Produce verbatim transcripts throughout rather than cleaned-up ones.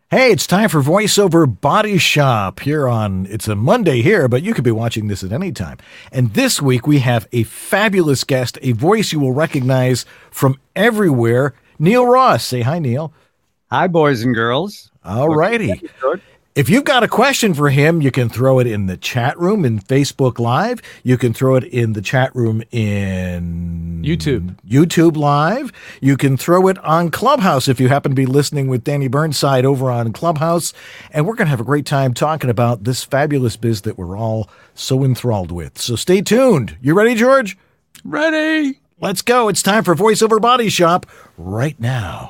Hey, it's time for VoiceOver Body Shop here on, it's a Monday here, but you could be watching this at any time. And this week we have a fabulous guest, a voice you will recognize from everywhere, Neil Ross. Say hi, Neil. Hi, boys and girls. All righty. If you've got a question for him, you can throw it in the chat room in Facebook Live. You can throw it in the chat room in YouTube. YouTube Live. You can throw it on Clubhouse if you happen to be listening with Danny Burnside over on Clubhouse. And we're going to have a great time talking about this fabulous biz that we're all so enthralled with. So stay tuned. You ready, George? Ready. Let's go. It's time for VoiceOver Body Shop right now.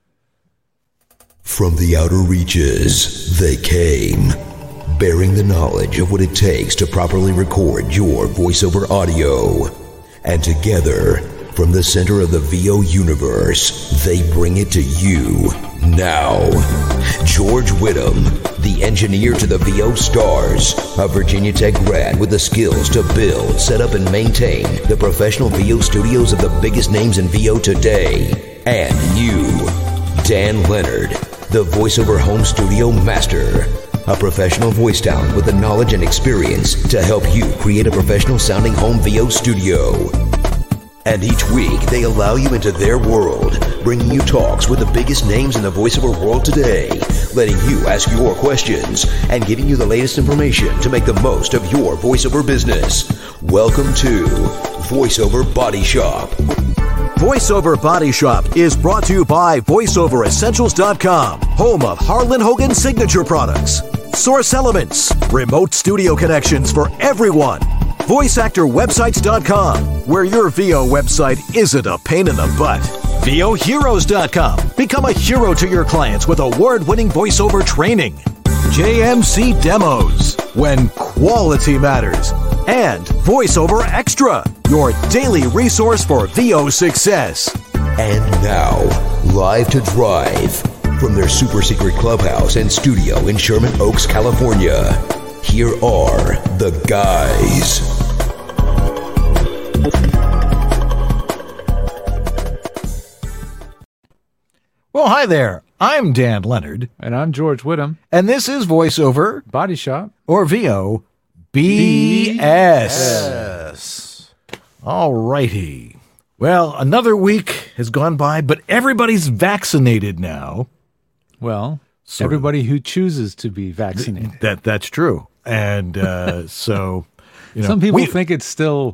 From the outer reaches, they came, bearing the knowledge of what it takes to properly record your voiceover audio. And together, from the center of the V O universe, they bring it to you now. George Whittam, the engineer to the V O stars, a Virginia Tech grad with the skills to build, set up, and maintain the professional V O studios of the biggest names in V O today. And you, Dan Leonard, the voiceover home studio master, a professional voice talent with the knowledge and experience to help you create a professional sounding home V O studio. And each week they allow you into their world, bringing you talks with the biggest names in the voiceover world today, letting you ask your questions and giving you the latest information to make the most of your voiceover business. Welcome to VoiceOver Body Shop. VoiceOver Body Shop is brought to you by voice over essentials dot com, home of Harlan Hogan signature products, Source Elements, remote studio connections for everyone, voice actor websites dot com, where your V O website isn't a pain in the butt, V O heroes dot com, become a hero to your clients with award-winning voiceover training, J M C Demos, when quality matters, and VoiceOver Extra, your daily resource for V O success. And now, live to drive from their super secret clubhouse and studio in Sherman Oaks, California, here are the guys. Well, hi there. I'm Dan Leonard. And I'm George Whittam. And this is VoiceOver Body Shop. or V O B S. All righty. Well, another week has gone by, but everybody's vaccinated now. Well, Sort of. everybody who chooses to be vaccinated. That that's true. And uh, so, you know, Some people we- think it's still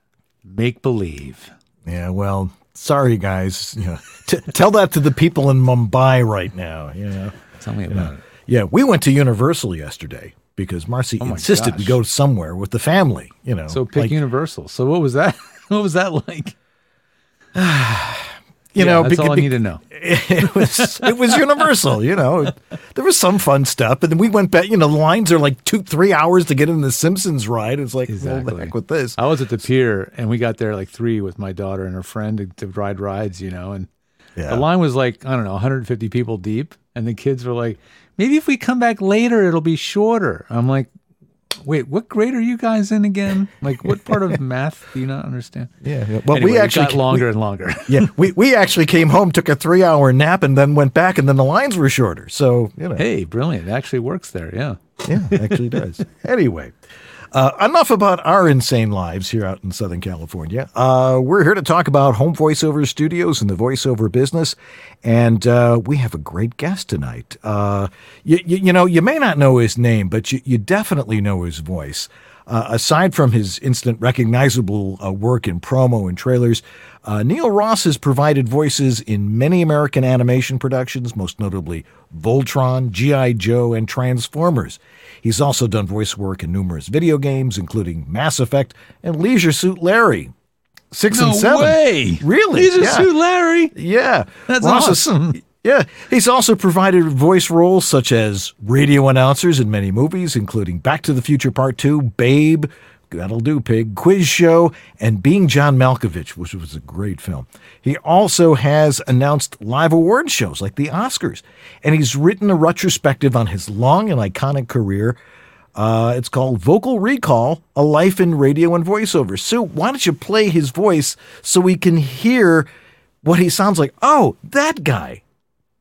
make-believe. Yeah, well, sorry guys. You know, t- tell that to the people in Mumbai right now. You know, Tell me You about know. it. Yeah, we went to Universal yesterday because Marcy Oh my insisted we gosh. go somewhere with the family. You know, So pick like, Universal. So what was that? What was that like? you Yeah, know, that's beca- all I be- need to know. it was it was Universal. You know, there was some fun stuff, and then we went back. You know, the lines are like two, three hours to get in the Simpsons ride. It's like, well, the Exactly. heck with this. I was at the pier, and we got there like three with my daughter and her friend to, to ride rides, you know, and Yeah. the line was like, I don't know, one hundred fifty people deep, and the kids were like, maybe if we come back later, it'll be shorter. I'm like, wait, what grade are you guys in again? Like, what part of math do you not understand? Yeah, yeah. Well, Anyway, we it actually got longer and longer. yeah, we, we actually came home, took a three hour nap, and then went back, and then the lines were shorter. So you know, Hey, brilliant. It actually works there, yeah. yeah, it actually does. Anyway, uh, enough about our insane lives here out in Southern California. Uh, we're here to talk about home voiceover studios and the voiceover business, and uh, we have a great guest tonight. Uh, you, you, you know, you may not know his name, but you, you definitely know his voice. Uh, aside from his instant recognizable uh, work in promo and trailers, uh, Neil Ross has provided voices in many American animation productions, most notably Voltron, G I. Joe, and Transformers. He's also done voice work in numerous video games, including Mass Effect and Leisure Suit Larry. Six No and seven. way. Really? Leisure Yeah. Suit Larry. Yeah. That's Ross is- awesome. yeah. He's also provided voice roles such as radio announcers in many movies, including Back to the Future Part two, Babe, That'll Do Pig, Quiz Show, and Being John Malkovich, which was a great film. He also has announced live award shows like the Oscars, and he's written a retrospective on his long and iconic career. Uh, it's called Vocal Recall, A Life in Radio and Voiceover. So why don't you play his voice so we can hear what he sounds like? Oh, that guy.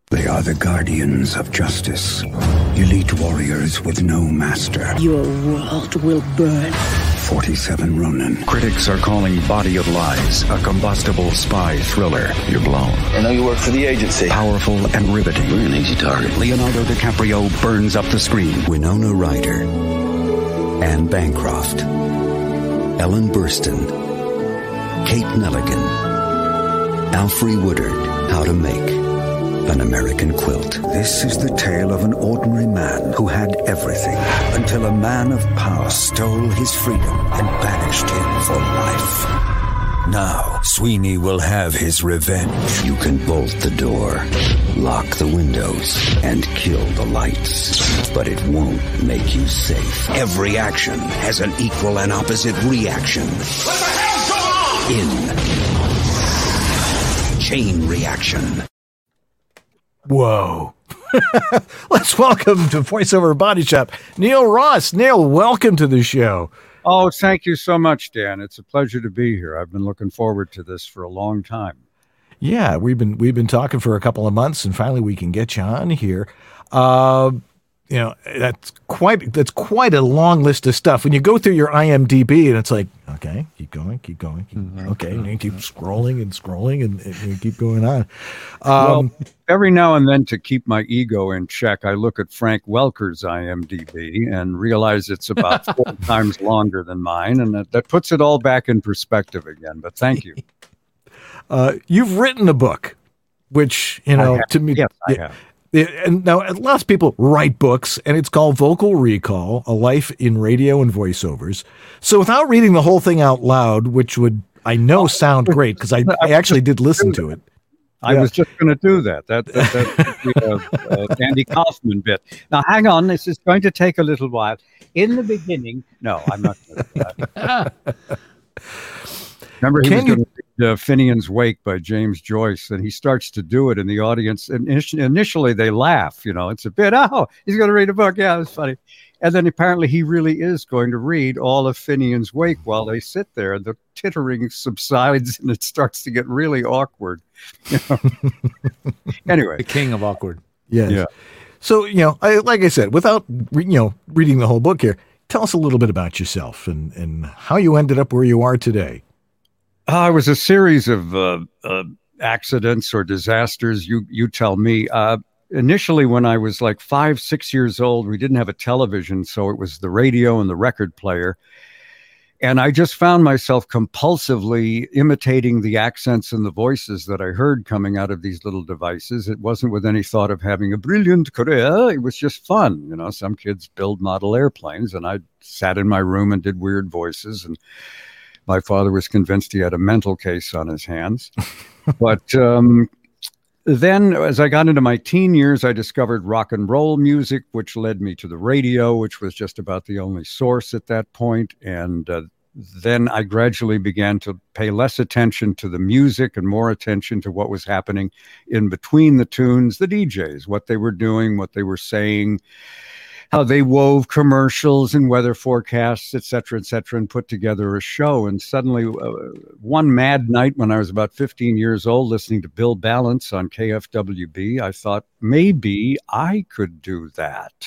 They are the guardians of justice. Elite warriors with no master. Your world will burn. forty-seven Ronin. Critics are calling Body of Lies a combustible spy thriller. You're blown. I know you work for the agency. Powerful and riveting. We're an easy target. Leonardo DiCaprio burns up the screen. Winona Ryder, Anne Bancroft, Ellen Burstyn, Kate Nelligan, Alfre Woodard. How to Make an American Quilt. This is the tale of an ordinary man who had everything until a man of power stole his freedom and banished him for life. Now, Sweeney will have his revenge. You can bolt the door, lock the windows, and kill the lights, but it won't make you safe. Every action has an equal and opposite reaction. What the hell's going on? In Chain Reaction. Whoa. Let's welcome to VoiceOver Body Shop, Neil Ross. Neil, welcome to the show. Oh, thank you so much, Dan. It's a pleasure to be here. I've been looking forward to this for a long time. Yeah, we've been we've been talking for a couple of months, and finally we can get you on here. Uh, you know, that's quite that's quite a long list of stuff. When you go through your I M D B, and it's like, okay, keep going, keep going, keep, mm-hmm. okay, and you keep scrolling and scrolling, and, and you keep going on. Um, well, every now and then, to keep my ego in check, I look at Frank Welker's I M D B and realize it's about four times longer than mine, and that, that puts it all back in perspective again. But thank you. Uh, you've written a book, which, you know, to me, yes, I yeah, have. And now lots of people write books, and it's called Vocal Recall, A Life in Radio and Voiceovers. So without reading the whole thing out loud, which would, I know, sound great, because I, I actually did listen to it. I yeah. was just going to do that. That, that, that would be a, a Andy Kaufman bit. Now, hang on. This is going to take a little while. In the beginning, no, I'm not going to do that. Remember, he Can was going to read uh, Finian's Wake by James Joyce, and he starts to do it in the audience. And initially, they laugh. You know, it's a bit, oh, he's going to read a book. Yeah, it's funny. And then apparently he really is going to read all of Finian's Wake while they sit there. And the tittering subsides, and it starts to get really awkward. You know? Anyway. The king of awkward. Yes. Yeah. So, you know, I, like I said, without, you know, reading the whole book here, tell us a little bit about yourself and, and how you ended up where you are today. Uh, it was a series of uh, uh, accidents or disasters. You you tell me. Uh, initially, when I was like five, six years old, we didn't have a television, so it was the radio and the record player. And I just found myself compulsively imitating the accents and the voices that I heard coming out of these little devices. It wasn't with any thought of having a brilliant career. It was just fun. You know, some kids build model airplanes, and I sat in my room and did weird voices, and my father was convinced he had a mental case on his hands. But um, then as I got into my teen years, I discovered rock and roll music, which led me to the radio, which was just about the only source at that point. And uh, then I gradually began to pay less attention to the music and more attention to what was happening in between the tunes, the D Js, what they were doing, what they were saying, how they wove commercials and weather forecasts, et cetera, et cetera, and put together a show. And suddenly, uh, one mad night when I was about fifteen years old, listening to Bill Balance on K F W B, I thought, maybe I could do that.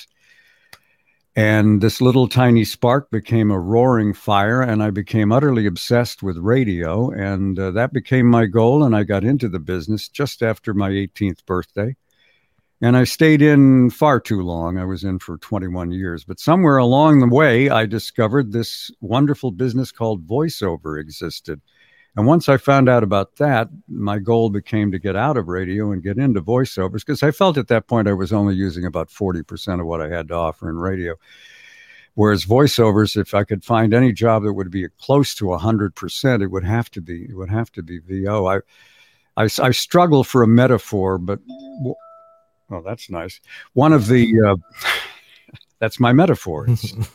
And this little tiny spark became a roaring fire, and I became utterly obsessed with radio. And uh, that became my goal, and I got into the business just after my eighteenth birthday. And I stayed in far too long. I was in for twenty-one years. But somewhere along the way, I discovered this wonderful business called voiceover existed. And once I found out about that, my goal became to get out of radio and get into voiceovers, because I felt at that point I was only using about forty percent of what I had to offer in radio. Whereas voiceovers, if I could find any job that would be close to one hundred percent, it would have to be, it would have to be V O. I, I, I struggle for a metaphor, but... Oh, that's nice. One of the, uh, that's my metaphor.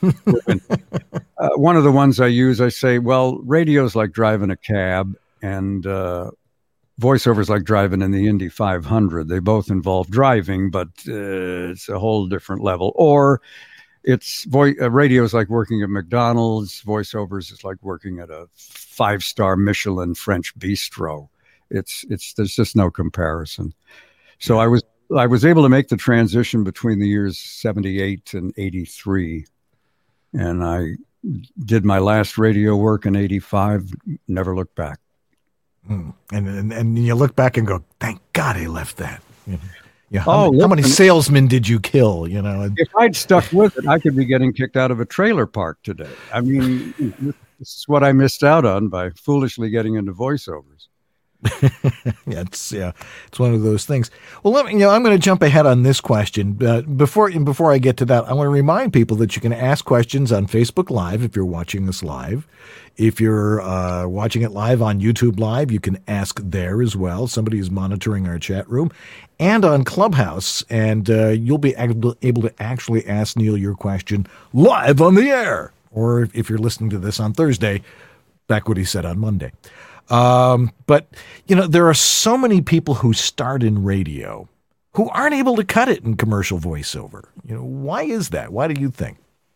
uh, one of the ones I use, I say, well, radio's like driving a cab, and uh, voiceover's like driving in the Indy five hundred. They both involve driving, but uh, it's a whole different level. Or it's vo- uh, radio's like working at McDonald's. Voiceovers is like working at a five-star Michelin French bistro. It's, it's, there's just no comparison. So I was I was able to make the transition between the years seventy-eight and eighty-three. And I did my last radio work in eighty-five, never looked back. Mm. And, and and you look back and go, thank God I left that. You know, yeah. How, oh, many, how many salesmen did you kill? You know, if I'd stuck with it, I could be getting kicked out of a trailer park today. I mean, this is what I missed out on by foolishly getting into voiceovers. yeah, it's yeah, it's one of those things. Well, let me, you know, I'm going to jump ahead on this question. Uh, before before I get to that, I want to remind people that you can ask questions on Facebook Live if you're watching this live. If you're uh, watching it live on YouTube Live, you can ask there as well. Somebody is monitoring our chat room, and on Clubhouse, and uh, you'll be able to actually ask Neil your question live on the air. Or if you're listening to this on Thursday, back what he said on Monday. Um, but, you know, there are so many people who start in radio who aren't able to cut it in commercial voiceover. You know, why is that? Why do you think?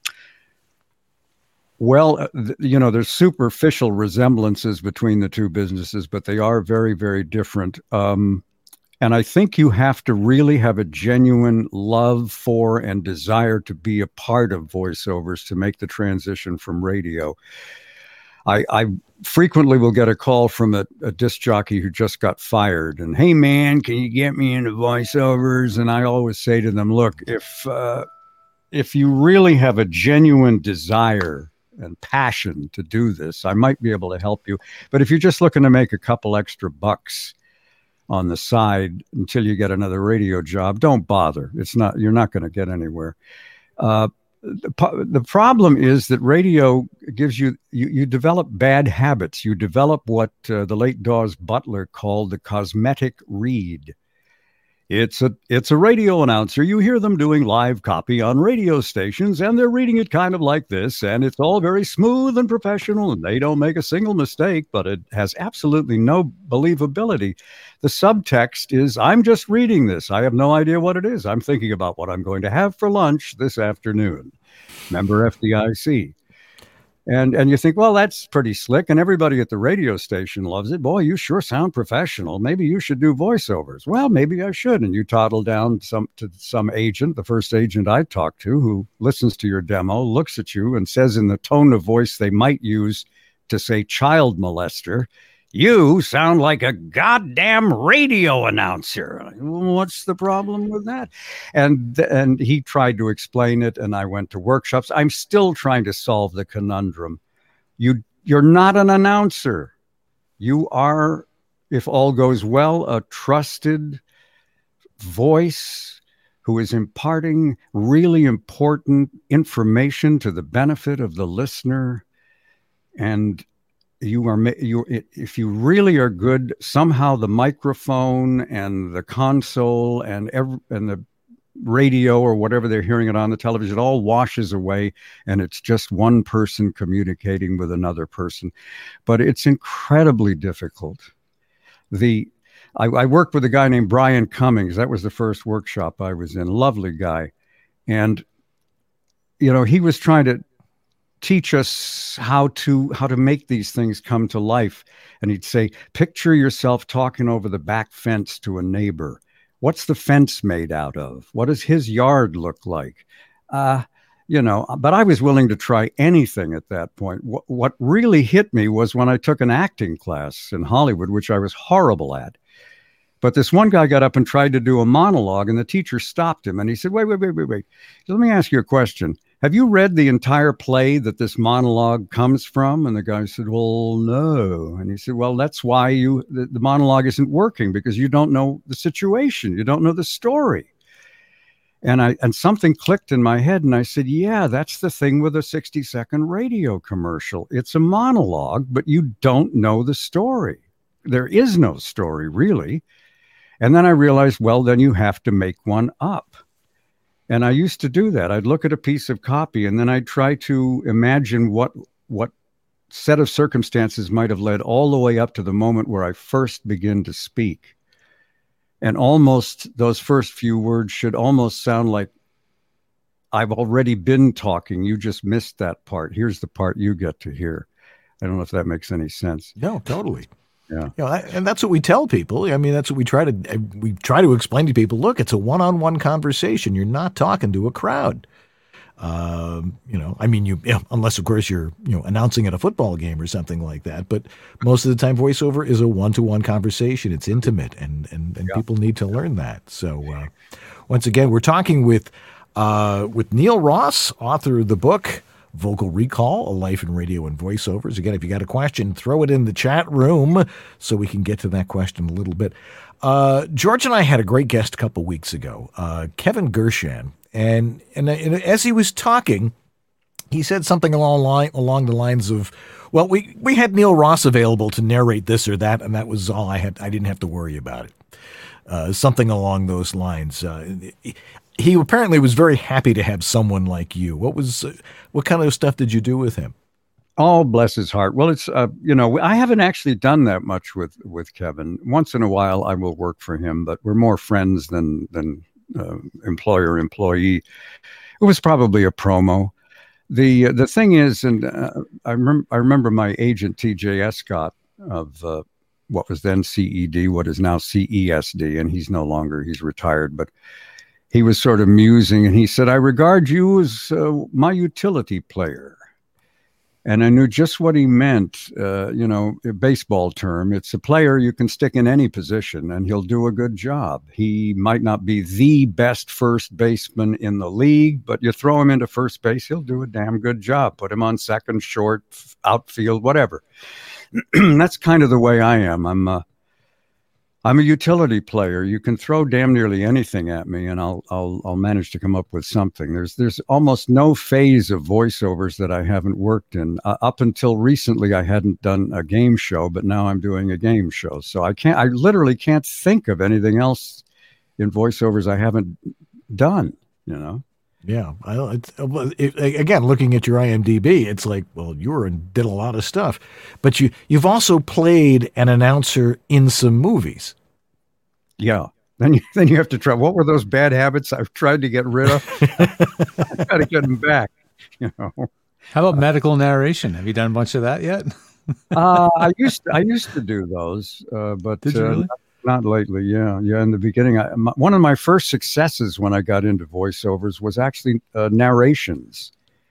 Well, uh, th- you know, there's superficial resemblances between the two businesses, but they are very, very different. Um, and I think you have to really have a genuine love for and desire to be a part of voiceovers to make the transition from radio. I, I frequently will get a call from a, a disc jockey who just got fired and, hey, man, can you get me into voiceovers? And I always say to them, look, if uh, if you really have a genuine desire and passion to do this, I might be able to help you. But if you're just looking to make a couple extra bucks on the side until you get another radio job, don't bother. It's not, you're not going to get anywhere. Uh, The, the problem is that radio gives you, you, you develop bad habits. You develop what uh, the late Dawes Butler called the cosmetic read. It's a, it's a radio announcer. You hear them doing live copy on radio stations, and they're reading it kind of like this, and it's all very smooth and professional, and they don't make a single mistake, but it has absolutely no believability. The subtext is, I'm just reading this. I have no idea what it is. I'm thinking about what I'm going to have for lunch this afternoon. Member F D I C. And and you think, well, that's pretty slick, and everybody at the radio station loves it. Boy, you sure sound professional. Maybe you should do voiceovers. Well, maybe I should. And you toddle down some to some agent, the first agent I talked to, who listens to your demo, looks at you, and says in the tone of voice they might use to say child molester, you sound like a goddamn radio announcer. What's the problem with that? And and he tried to explain it, and I went to workshops. I'm still trying to solve the conundrum. You, you're not an announcer. You are, if all goes well, a trusted voice who is imparting really important information to the benefit of the listener. And you are, you, if you really are good, somehow the microphone and the console and every, and the radio or whatever they're hearing it on the television, it all washes away, and it's just one person communicating with another person. But it's incredibly difficult. The I, I worked with a guy named Brian Cummings. That was the first workshop I was in. Lovely guy. And, you know, he was trying to teach us how to how to make these things come to life. And he'd say, picture yourself talking over the back fence to a neighbor. What's the fence made out of? What does his yard look like? Uh, you know, but I was willing to try anything at that point. What, what really hit me was when I took an acting class in Hollywood, which I was horrible at. But this one guy got up and tried to do a monologue, and the teacher stopped him. And he said, wait, wait, wait, wait, wait. Let me ask you a question. Have you read the entire play that this monologue comes from? And the guy said, well, no. And he said, well, that's why you the, the monologue isn't working, because you don't know the situation. You don't know the story. And I and something clicked in my head, and I said, yeah, that's the thing with a sixty second radio commercial. It's a monologue, but you don't know the story. There is no story, really. And then I realized, well, then you have to make one up. And I used to do that. I'd look at a piece of copy, and then I'd try to imagine what what set of circumstances might have led all the way up to the moment where I first begin to speak. And almost those first few words should almost sound like I've already been talking. You just missed that part. Here's the part you get to hear. I don't know if that makes any sense. No, totally. Yeah. You know, and that's what we tell people. I mean, that's what we try to we try to explain to people. Look, it's a one-on-one conversation. You're not talking to a crowd. Um, you know, I mean, you you know, unless of course you're you know announcing at a football game or something like that. But most of the time, voiceover is a one-to-one conversation. It's intimate, and and, and yeah. people need to learn that. So, uh, once again, we're talking with uh, with Neil Ross, author of the book Vocal Recall, A Life in Radio and Voiceovers. Again, if you got a question, throw it in the chat room so we can get to that question a little bit. Uh, George and I had a great guest a couple weeks ago, uh, Kevin Gershan, and, and and as he was talking, he said something along line, along the lines of, "Well, we we had Neil Ross available to narrate this or that, and that was all I had. I didn't have to worry about it." Uh, something along those lines. Uh, He apparently was very happy to have someone like you. What was, uh, what kind of stuff did you do with him? Oh, bless his heart. Well, it's, uh, you know, I haven't actually done that much with, with Kevin. Once in a while I will work for him, but we're more friends than, than uh, employer employee. It was probably a promo. The, uh, the thing is, and uh, I remember, I remember my agent, T J Escott of, uh, what was then C E D, what is now C E S D, and he's no longer, he's retired, but he was sort of musing, and he said, "I regard you as uh, my utility player." And I knew just what he meant, uh, you know, a baseball term. It's a player you can stick in any position, and he'll do a good job. He might not be the best first baseman in the league, but you throw him into first base, he'll do a damn good job. Put him on second, short, outfield, whatever. That's kind of the way I am. I'm uh, I'm a utility player. You can throw damn nearly anything at me, and I'll I'll I'll manage to come up with something. There's there's almost no phase of voiceovers that I haven't worked in. Uh, up until recently, I hadn't done a game show, but now I'm doing a game show. So I can't. I literally can't think of anything else in voiceovers I haven't done. You know. Yeah. I, it's, it, again, looking at your I M D B, it's like, well, you were and did a lot of stuff, but you you've also played an announcer in some movies. Yeah. Then you, then you have to try. What were those bad habits I've tried to get rid of? I got to get them back. You know. How about medical narration? Have you done a bunch of that yet? uh, I used to, I used to do those, uh, but Did you uh, really? not, not lately. Yeah, yeah. In the beginning, I, my, one of my first successes when I got into voiceovers was actually uh, narrations,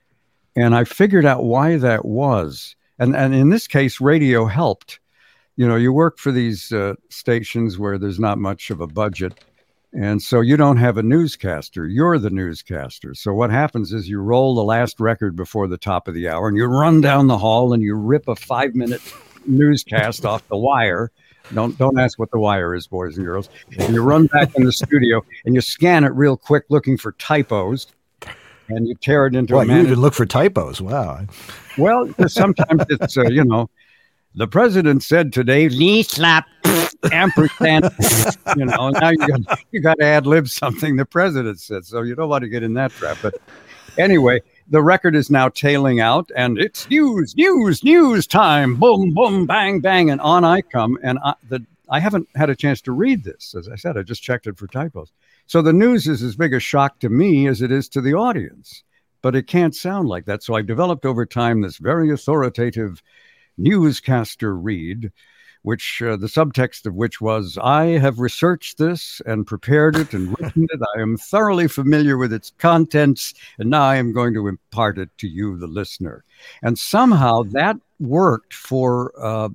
and I figured out why that was. And and in this case, radio helped. You know, you work for these uh, stations where there's not much of a budget, and so you don't have a newscaster. You're the newscaster. So what happens is you roll the last record before the top of the hour, and you run down the hall and you rip a five-minute newscast off the wire. Don't don't ask what the wire is, boys and girls. And you run back in the studio and you scan it real quick, looking for typos, and you tear it into well, a you manuscript. even look for typos. Wow. Well, sometimes it's uh, you know. The president said today, knee slap, ampersand, you know, now you got, you got to ad lib something the president said. So you don't want to get in that trap. But anyway, the record is now tailing out, and it's news, news, news time. Boom, boom, bang, bang. And on I come. And I, the, I haven't had a chance to read this. As I said, I just checked it for typos. So the news is as big a shock to me as it is to the audience. But it can't sound like that. So I developed over time this very authoritative newscaster read, which uh, the subtext of which was, I have researched this and prepared it and written it. I am thoroughly familiar with its contents, and now I am going to impart it to you, the listener. And somehow that worked for uh,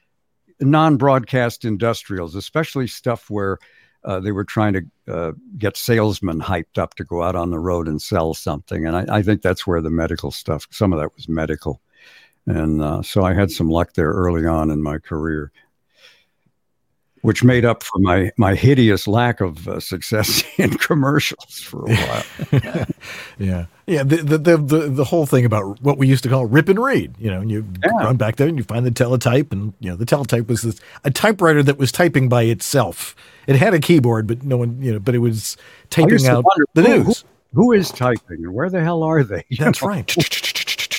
non-broadcast industrials, especially stuff where uh, they were trying to uh, get salesmen hyped up to go out on the road and sell something. And I, I think that's where the medical stuff, some of that was medical. And uh, so I had some luck there early on in my career, which made up for my, my hideous lack of uh, success in commercials for a while. yeah. Yeah. The, the, the, the, the whole thing about what we used to call rip and read, you know, and you yeah. run back there and you find the teletype, and, you know, the teletype was this, a typewriter that was typing by itself. It had a keyboard, but no one, you know, but it was typing out wonder, the who, news. Who, who is typing and where the hell are they? You That's know? right.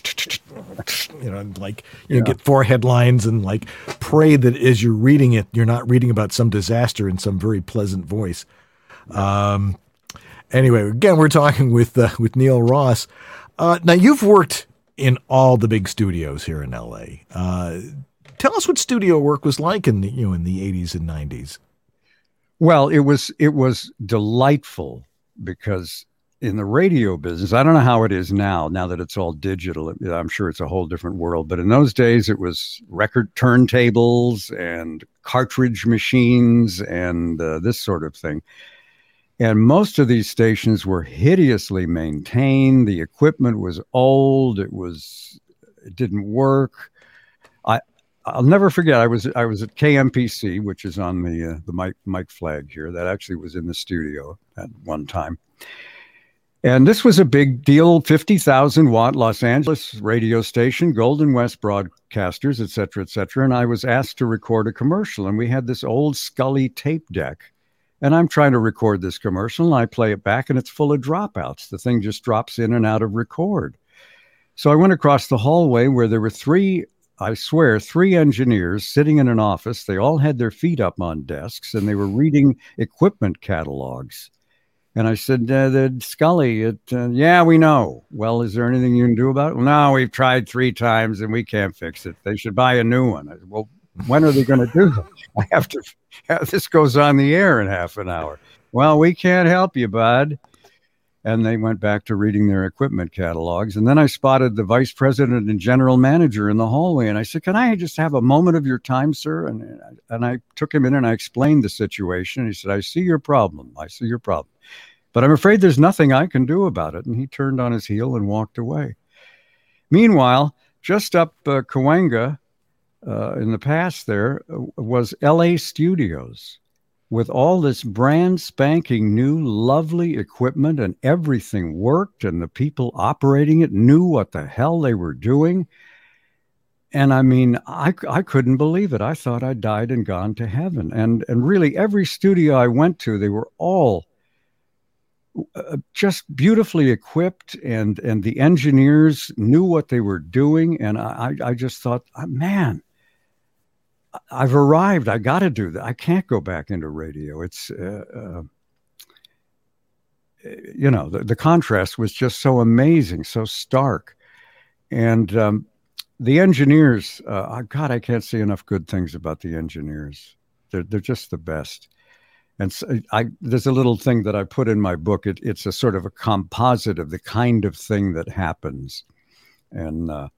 You know, like you yeah. get four headlines and like pray that as you're reading it, you're not reading about some disaster in some very pleasant voice. Um, anyway, again, we're talking with uh, with Neil Ross. Uh, now, you've worked in all the big studios here in L A. Uh, Tell us what studio work was like in the, you know, in the eighties and nineties. Well, it was it was delightful because in the radio business, I don't know how it is now, now that it's all digital. I'm sure it's a whole different world. But in those days, it was record turntables and cartridge machines and uh, this sort of thing. And most of these stations were hideously maintained. The equipment was old. It was, it didn't work. I, I'll never forget. I was I was at K M P C, which is on the uh, the Mike Mike flag here. That actually was in the studio at one time. And this was a big deal, fifty thousand watt Los Angeles radio station, Golden West Broadcasters, et cetera, et cetera. And I was asked to record a commercial. And we had this old Scully tape deck. And I'm trying to record this commercial, and I play it back, and it's full of dropouts. The thing just drops in and out of record. So I went across the hallway where there were three, I swear, three engineers sitting in an office. They all had their feet up on desks, and they were reading equipment catalogs. And I said, uh, the Scully, it, uh, yeah, we know. Well, is there anything you can do about it? Well, no, we've tried three times, and we can't fix it. They should buy a new one. I said, well, when are they going to do that? I have to, this goes on the air in half an hour. Well, we can't help you, bud. And they went back to reading their equipment catalogs. And then I spotted the vice president and general manager in the hallway. And I said, can I just have a moment of your time, sir? And, and I took him in and I explained the situation. He said, I see your problem. I see your problem. But I'm afraid there's nothing I can do about it. And he turned on his heel and walked away. Meanwhile, just up uh, Cahuenga, Uh, in the past there uh, was L A Studios with all this brand spanking new lovely equipment, and everything worked, and the people operating it knew what the hell they were doing. And I mean, I, I couldn't believe it. I thought I died and gone to heaven. And, and really every studio I went to, they were all uh, just beautifully equipped, and, and the engineers knew what they were doing. And I, I just thought, oh, man, I've arrived. I got to do that. I can't go back into radio. It's, uh, uh, you know, the, the contrast was just so amazing, so stark. And um, the engineers, uh, God, I can't say enough good things about the engineers. They're, they're just the best. And so I, there's a little thing that I put in my book. It, it's a sort of a composite of the kind of thing that happens. And, uh,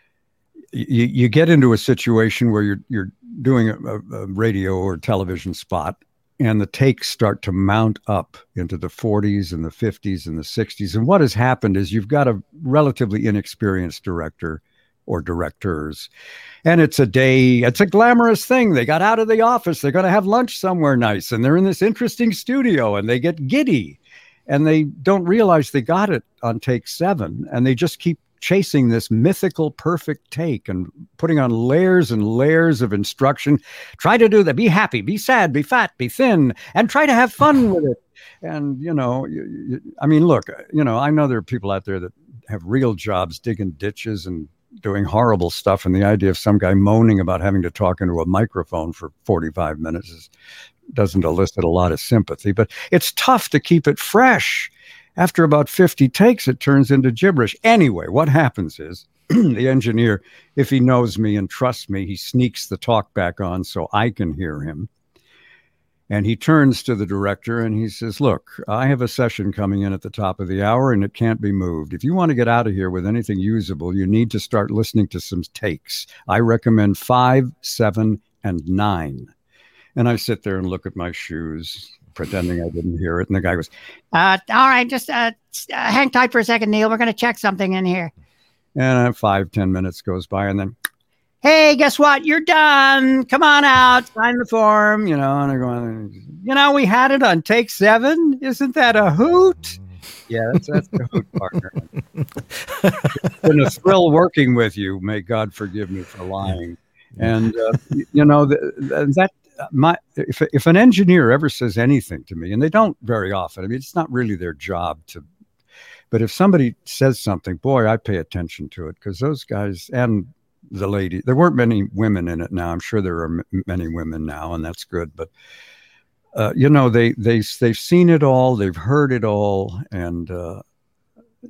You, you get into a situation where you're you're doing a, a radio or television spot, and the takes start to mount up into the forties and the fifties and the sixties. And what has happened is you've got a relatively inexperienced director or directors, and it's a day, it's a glamorous thing. They got out of the office. They're going to have lunch somewhere nice, and they're in this interesting studio, and they get giddy, and they don't realize they got it on take seven, and they just keep chasing this mythical perfect take and putting on layers and layers of instruction. Try to do that. Be happy, be sad, be fat, be thin, and try to have fun with it. And, you know, you, you, I mean, look, you know, I know there are people out there that have real jobs digging ditches and doing horrible stuff. And the idea of some guy moaning about having to talk into a microphone for forty-five minutes is, doesn't elicit a lot of sympathy. But it's tough to keep it fresh. After about fifty takes, it turns into gibberish. Anyway, what happens is the engineer, if he knows me and trusts me, he sneaks the talk back on so I can hear him. And he turns to the director and he says, look, I have a session coming in at the top of the hour and it can't be moved. If you want to get out of here with anything usable, you need to start listening to some takes. I recommend five, seven, and nine. And I sit there and look at my shoes, pretending I didn't hear it. And the guy goes, uh, all right, just uh, uh, hang tight for a second, Neil. We're going to check something in here. And uh, five, ten minutes goes by. And then, hey, guess what? You're done. Come on out. Sign the form. You know, and I go, you know, we had it on take seven. Isn't that a hoot? Yeah, that's, that's a hoot, partner. It's been a thrill working with you. May God forgive me for lying. And, uh, you know, the, that, My, if if an engineer ever says anything to me, and they don't very often, I mean, it's not really their job to, but if somebody says something, boy, I pay attention to it, because those guys and the lady, there weren't many women in it now. I'm sure there are m- many women now, and that's good. But, uh, you know, they, they, they've seen it all, they've heard it all, and uh,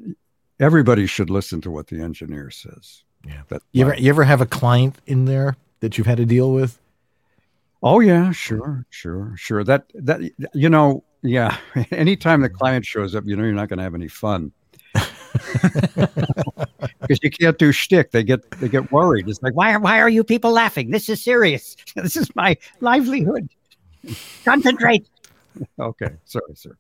everybody should listen to what the engineer says. Yeah. That, you, ever, you ever have a client in there that you've had to deal with? Oh yeah, sure, sure, sure. That that you know, yeah. Anytime the client shows up, you know you're not going to have any fun because you can't do shtick. They get they get worried. It's like, why are why are you people laughing? This is serious. This is my livelihood. Concentrate. Okay, sorry, sir.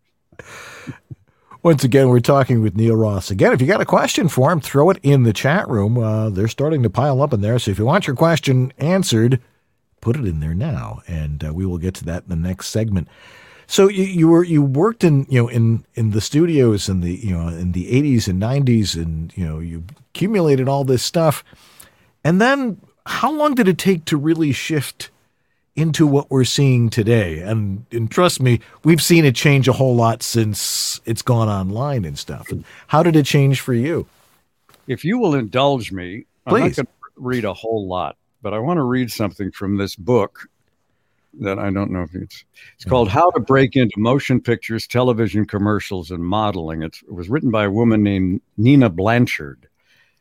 Once again, we're talking with Neil Ross. Again, if you got a question for him, throw it in the chat room. Uh, they're starting to pile up in there. So if you want your question answered, put it in there now, and uh, we will get to that in the next segment. So you, you were you worked in you know in, in the studios in the you know in the eighties and nineties, and you know you accumulated all this stuff. And then, how long did it take to really shift into what we're seeing today? And, and trust me, we've seen it change a whole lot since it's gone online and stuff. And how did it change for you? If you will indulge me, Please. I'm not going to read a whole lot, but I want to read something from this book that I don't know if it's, it's called How to Break into Motion Pictures, Television Commercials, and Modeling. It's, it was written by a woman named Nina Blanchard,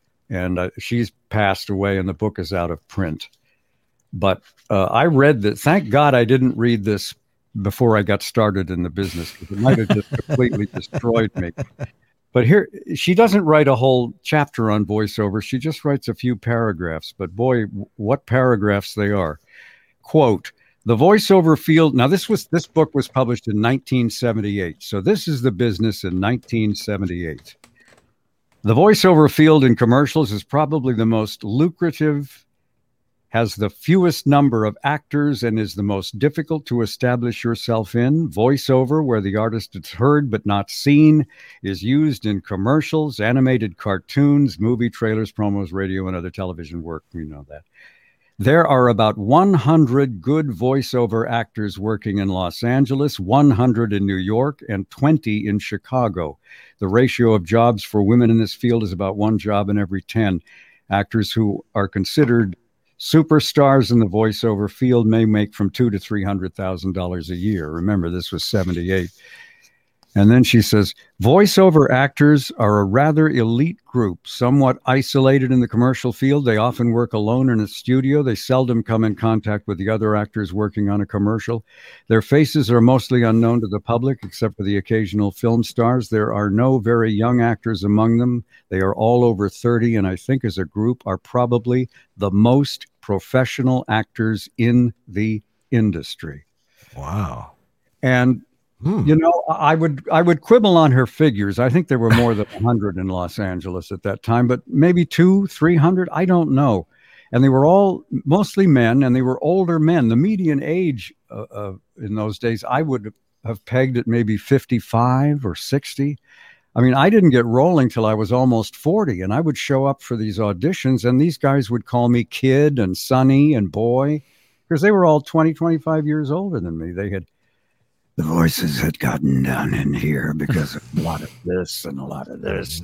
and uh, she's passed away, and the book is out of print. But uh, I read that. Thank God I didn't read this before I got started in the business, because it might have just completely destroyed me. But here, she doesn't write a whole chapter on voiceover. She just writes a few paragraphs. But boy, what paragraphs they are. Quote, the voiceover field. Now, this was this book was published in nineteen seventy-eight. So this is the business in nineteen seventy-eight. The voiceover field in commercials is probably the most lucrative, has the fewest number of actors, and is the most difficult to establish yourself in. Voiceover, where the artist is heard but not seen, is used in commercials, animated cartoons, movie trailers, promos, radio, and other television work. We know that. There are about one hundred good voiceover actors working in Los Angeles, one hundred in New York, and twenty in Chicago. The ratio of jobs for women in this field is about one job in every ten. Actors who are considered superstars in the voiceover field may make from two to three hundred thousand dollars a year. Remember, this was seventy-eight. And then she says, voiceover actors are a rather elite group, somewhat isolated in the commercial field. They often work alone in a studio. They seldom come in contact with the other actors working on a commercial. Their faces are mostly unknown to the public, except for the occasional film stars. There are no very young actors among them. They are all over thirty, and I think as a group are probably the most professional actors in the industry. Wow. And Hmm. You know, I would I would quibble on her figures. I think there were more than one hundred in Los Angeles at that time, but maybe two, three hundred. I don't know. And they were all mostly men, and they were older men. The median age uh, uh, in those days, I would have pegged at maybe fifty-five or sixty. I mean, I didn't get rolling till I was almost forty, and I would show up for these auditions, and these guys would call me kid and sonny and boy, because they were all twenty, twenty-five years older than me. They had The voices had gotten down in here because of a lot of this and a lot of this.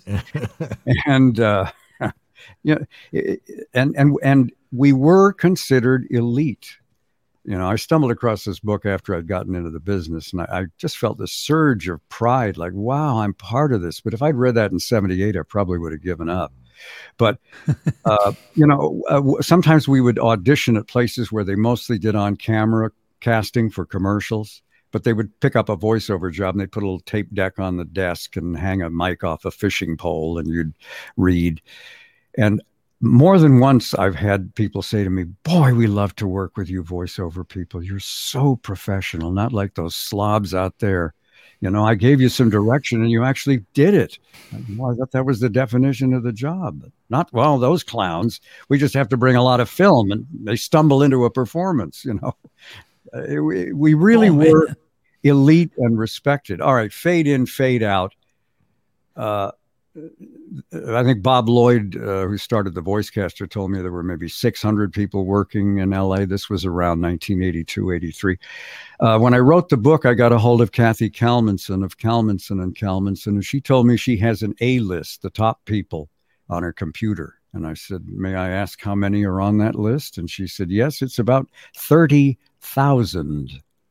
and, uh, you know, and, and, and we were considered elite. You know, I stumbled across this book after I'd gotten into the business, and I, I just felt this surge of pride, like, wow, I'm part of this. But if I'd read that in seventy-eight, I probably would have given up. But, uh, you know, uh, sometimes we would audition at places where they mostly did on-camera casting for commercials. But they would pick up a voiceover job, and they'd put a little tape deck on the desk and hang a mic off a fishing pole, and you'd read. And more than once, I've had people say to me, boy, we love to work with you voiceover people. You're so professional, not like those slobs out there. You know, I gave you some direction, and you actually did it. Well, I thought that was the definition of the job. Not, well, those clowns. We just have to bring a lot of film, and they stumble into a performance, you know. Uh, we, we really oh, were man. elite and respected. All right, fade in, fade out. Uh, I think Bob Lloyd, uh, who started the Voicecaster, told me there were maybe six hundred people working in L A. This was around nineteen eighty-two, eighty-three. Uh, when I wrote the book, I got a hold of Kathy Kalmanson of Kalmanson and Kalmanson, and she told me she has an A-list, the top people, on her computer. And I said, may I ask how many are on that list? And she said, yes, it's about thirty thousand.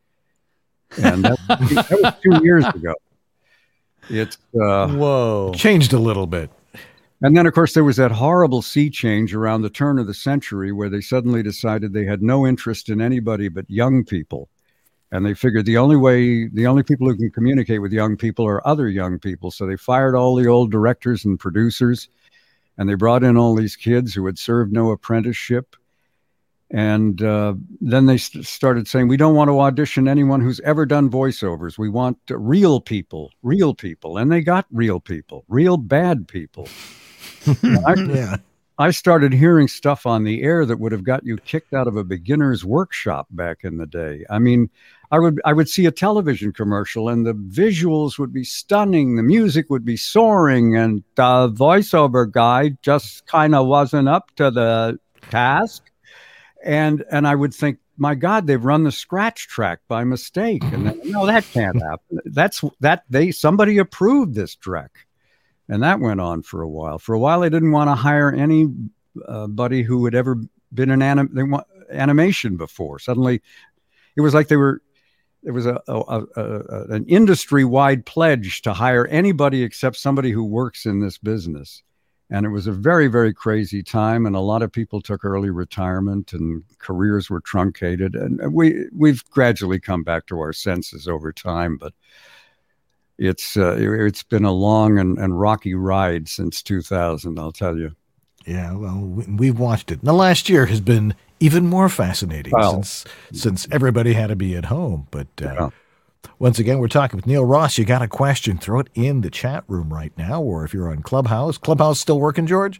And that, that was two years ago. It's uh, whoa changed a little bit. And then, of course, there was that horrible sea change around the turn of the century where they suddenly decided they had no interest in anybody but young people. And they figured the only way, the only people who can communicate with young people are other young people. So they fired all the old directors and producers, and they brought in all these kids who had served no apprenticeship. And uh, then they st- started saying, we don't want to audition anyone who's ever done voiceovers. We want uh, real people, real people. And they got real people, real bad people. I, yeah. I started hearing stuff on the air that would have got you kicked out of a beginner's workshop back in the day. I mean, I would I would see a television commercial and the visuals would be stunning. The music would be soaring, and the voiceover guy just kind of wasn't up to the task. And and I would think, my God, they've run the scratch track by mistake. And then, no, that can't happen. That's that they somebody approved this Drek. And that went on for a while. For a while, they didn't want to hire anybody who had ever been in anim- they want, animation before. Suddenly, it was like they were. There was a, a, a, a an industry-wide pledge to hire anybody except somebody who works in this business. And it was a very, very crazy time. And a lot of people took early retirement, and careers were truncated. And we we've gradually come back to our senses over time, but. It's uh, it's been a long and, and rocky ride since two thousand, I'll tell you. Yeah, well, we've watched it. And the last year has been even more fascinating well, since since everybody had to be at home. But uh, yeah. Once again, we're talking with Neil Ross. You got a question, throw it in the chat room right now, or if you're on Clubhouse. Clubhouse still working, George?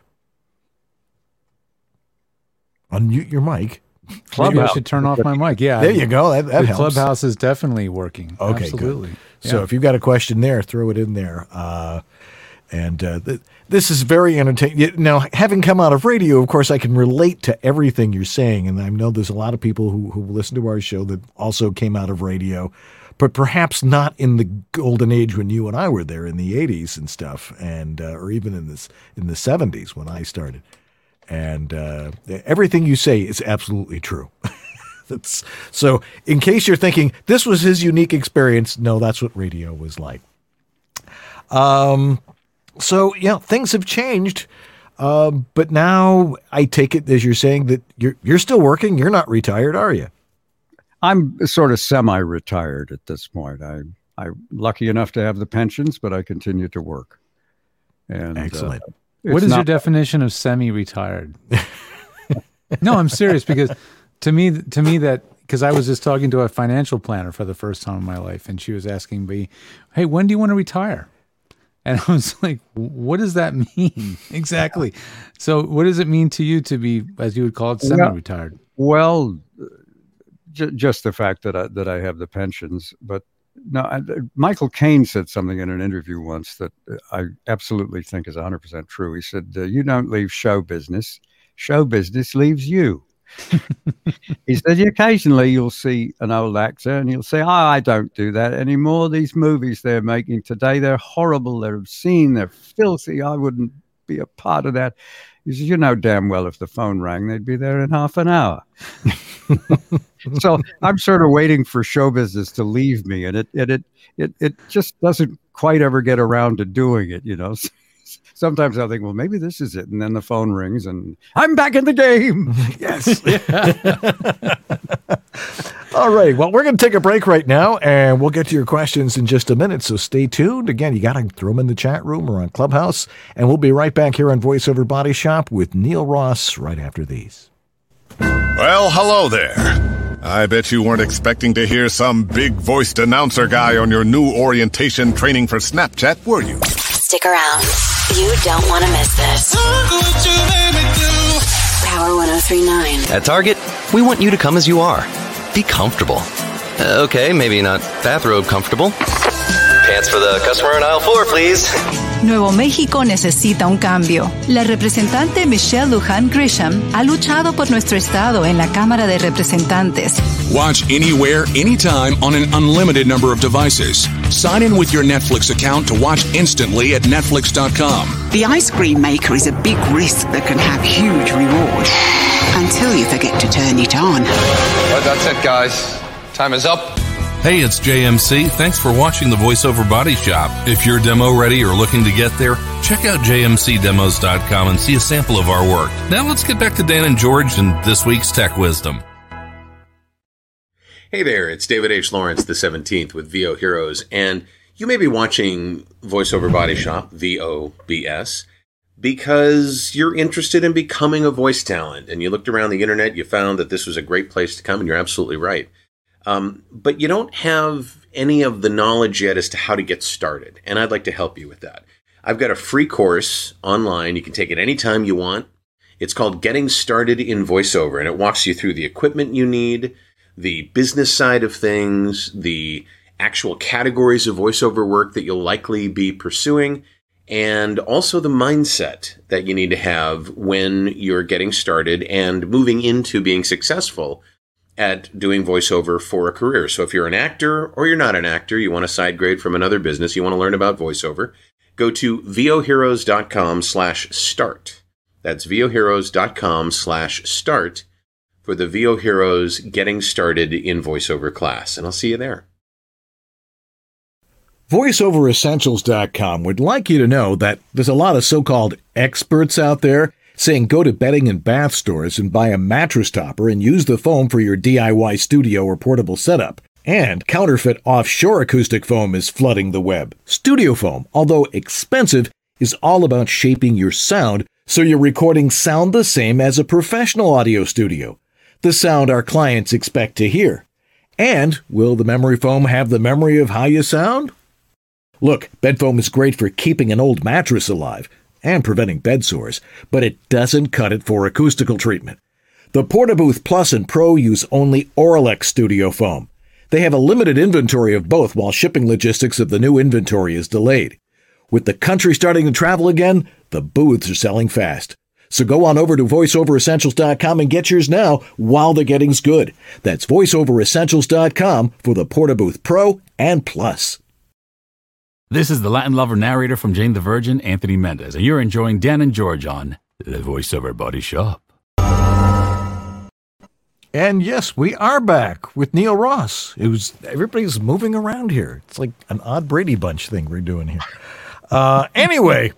Unmute your mic. Maybe I should turn off my mic. Yeah. There you go. That, that the helps. Clubhouse is definitely working. Okay, absolutely. Good. So yeah. If you've got a question there, throw it in there. Uh, and uh, th- this is very entertaining. Now, having come out of radio, of course, I can relate to everything you're saying. And I know there's a lot of people who, who listen to our show that also came out of radio, but perhaps not in the golden age when you and I were there in the eighties and stuff, and uh, or even in this in the seventies when I started. And uh, everything you say is absolutely true. That's, so in case you're thinking this was his unique experience, no, that's what radio was like. Um, so, yeah, things have changed. Uh, but now I take it as you're saying that you're you're still working. You're not retired, are you? I'm sort of semi-retired at this point. I, I'm lucky enough to have the pensions, but I continue to work. And excellent. Uh, What is not- your definition of semi-retired? No, I'm serious, because to me, to me that because I was just talking to a financial planner for the first time in my life, and she was asking me, "Hey, when do you want to retire?" And I was like, "What does that mean exactly?" So, what does it mean to you to be, as you would call it, semi-retired? Well, j- just the fact that I, that I have the pensions, but. No, I, Michael Caine said something in an interview once that I absolutely think is one hundred percent true. He said, uh, you don't leave show business. Show business leaves you. He said, occasionally you'll see an old actor and you'll say, oh, I don't do that anymore. These movies they're making today, they're horrible. They're obscene. They're filthy. I wouldn't be a part of that. He says, you know damn well if the phone rang, they'd be there in half an hour. So I'm sort of waiting for show business to leave me, and it it it it, it just doesn't quite ever get around to doing it, you know. Sometimes I think, well, maybe this is it, and then the phone rings, and I'm back in the game. Yes. All right. Well, we're going to take a break right now, and we'll get to your questions in just a minute. So stay tuned. Again, you got to throw them in the chat room or on Clubhouse, and we'll be right back here on VoiceOver Body Shop with Neil Ross right after these. Well, hello there. I bet you weren't expecting to hear some big-voiced announcer guy on your new orientation training for Snapchat, were you? Stick around. You don't want to miss this. Power one oh three point nine. At Target, we want you to come as you are. Be comfortable. Okay, maybe not bathrobe comfortable. Pants for the customer in aisle four, please. Nuevo México necesita un cambio. La representante Michelle Lujan Grisham ha luchado por nuestro estado en la Cámara de Representantes. Watch anywhere, anytime on an unlimited number of devices. Sign in with your Netflix account to watch instantly at Netflix dot com. The ice cream maker is a big risk that can have huge reward. Until you forget to turn it on. Well, that's it, guys. Time is up. Hey, it's J M C. Thanks for watching the VoiceOver Body Shop. If you're demo ready or looking to get there, check out j m c demos dot com and see a sample of our work. Now let's get back to Dan and George and this week's Tech Wisdom. Hey there, it's David H. Lawrence the seventeenth with V O Heroes, and you may be watching VoiceOver Body Shop, V O B S, because you're interested in becoming a voice talent, and you looked around the internet, you found that this was a great place to come, and you're absolutely right. Um, but you don't have any of the knowledge yet as to how to get started, and I'd like to help you with that. I've got a free course online. You can take it anytime you want. It's called Getting Started in VoiceOver, and it walks you through the equipment you need, the business side of things, the actual categories of voiceover work that you'll likely be pursuing, and also the mindset that you need to have when you're getting started and moving into being successful at doing voiceover for a career. So if you're an actor or you're not an actor, you want a side grade from another business, you want to learn about voiceover, go to voheroes.com slash start. That's voheroes.com slash start for the V O Heroes Getting Started in VoiceOver class. And I'll see you there. voice over essentials dot com would like you to know that there's a lot of so-called experts out there saying go to bedding and bath stores and buy a mattress topper and use the foam for your D I Y studio or portable setup. And counterfeit offshore acoustic foam is flooding the web. Studio foam, although expensive, is all about shaping your sound so your recordings sound the same as a professional audio studio. The sound our clients expect to hear. And will the memory foam have the memory of how you sound? Look, bed foam is great for keeping an old mattress alive and preventing bed sores, but it doesn't cut it for acoustical treatment. The Portabooth Plus and Pro use only Auralex Studio Foam. They have a limited inventory of both while shipping logistics of the new inventory is delayed. With the country starting to travel again, the booths are selling fast. So go on over to voice over essentials dot com and get yours now while the getting's good. That's voice over essentials dot com for the Portabooth Pro and Plus. This is the Latin lover narrator from Jane the Virgin, Anthony Mendez, and you're enjoying Dan and George on the VoiceOver Body Shop. And yes, we are back with Neil Ross. It was everybody's moving around here. It's like an odd Brady Bunch thing we're doing here. Uh, anyway,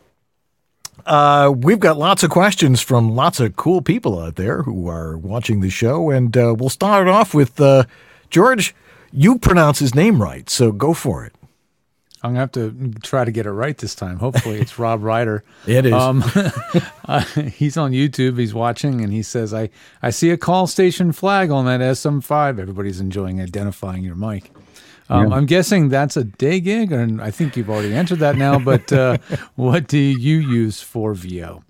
uh, we've got lots of questions from lots of cool people out there who are watching the show, and uh, we'll start off with uh, George. You pronounce his name right, so go for it. I'm going to have to try to get it right this time. Hopefully it's Rob Ryder. It is. Um, uh, he's on YouTube. He's watching, and he says, I, I see a call station flag on that S M five. Everybody's enjoying identifying your mic. Um, yeah. I'm guessing that's a day gig, and I think you've already answered that now, but uh, what do you use for V O?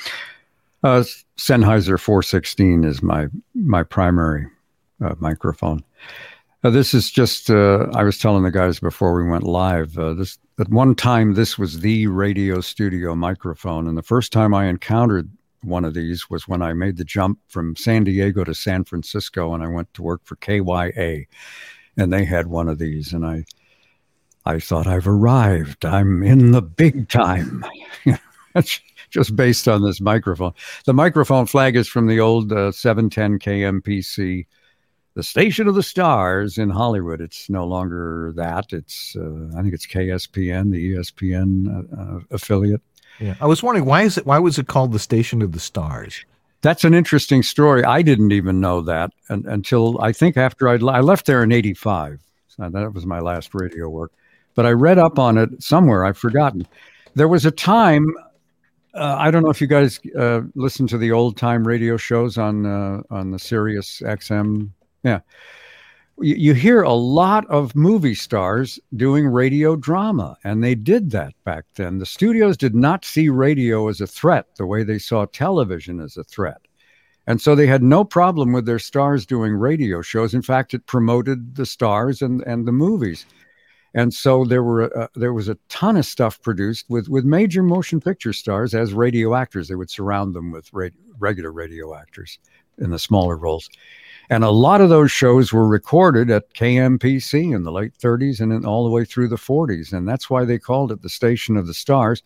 Uh, Sennheiser four sixteen is my, my primary uh, microphone. Uh, this is just, uh, I was telling the guys before we went live, uh, this at one time this was the radio studio microphone. And the first time I encountered one of these was when I made the jump from San Diego to San Francisco, and I went to work for K Y A. And they had one of these. And I I thought, I've arrived. I'm in the big time. That's just based on this microphone. The microphone flag is from the old uh, seven ten K M P C, the Station of the Stars in Hollywood. It's no longer that. It's, uh, I think it's K S P N, the E S P N uh, uh, affiliate. Yeah, I was wondering, why is it? Why was it called the Station of the Stars? That's an interesting story. I didn't even know that and, until I think after I'd, I left there in eighty-five. So that was my last radio work. But I read up on it somewhere. I've forgotten. There was a time, uh, I don't know if you guys uh, listen to the old time radio shows on uh, on the Sirius X M. Yeah. You, you hear a lot of movie stars doing radio drama, and they did that back then. The studios did not see radio as a threat the way they saw television as a threat. And so they had no problem with their stars doing radio shows. In fact, it promoted the stars and, and the movies. And so there were uh, there was a ton of stuff produced with, with major motion picture stars as radio actors. They would surround them with ra- regular radio actors in the smaller roles. And a lot of those shows were recorded at K M P C in the late thirties and then all the way through the forties. And that's why they called it the Station of the Stars.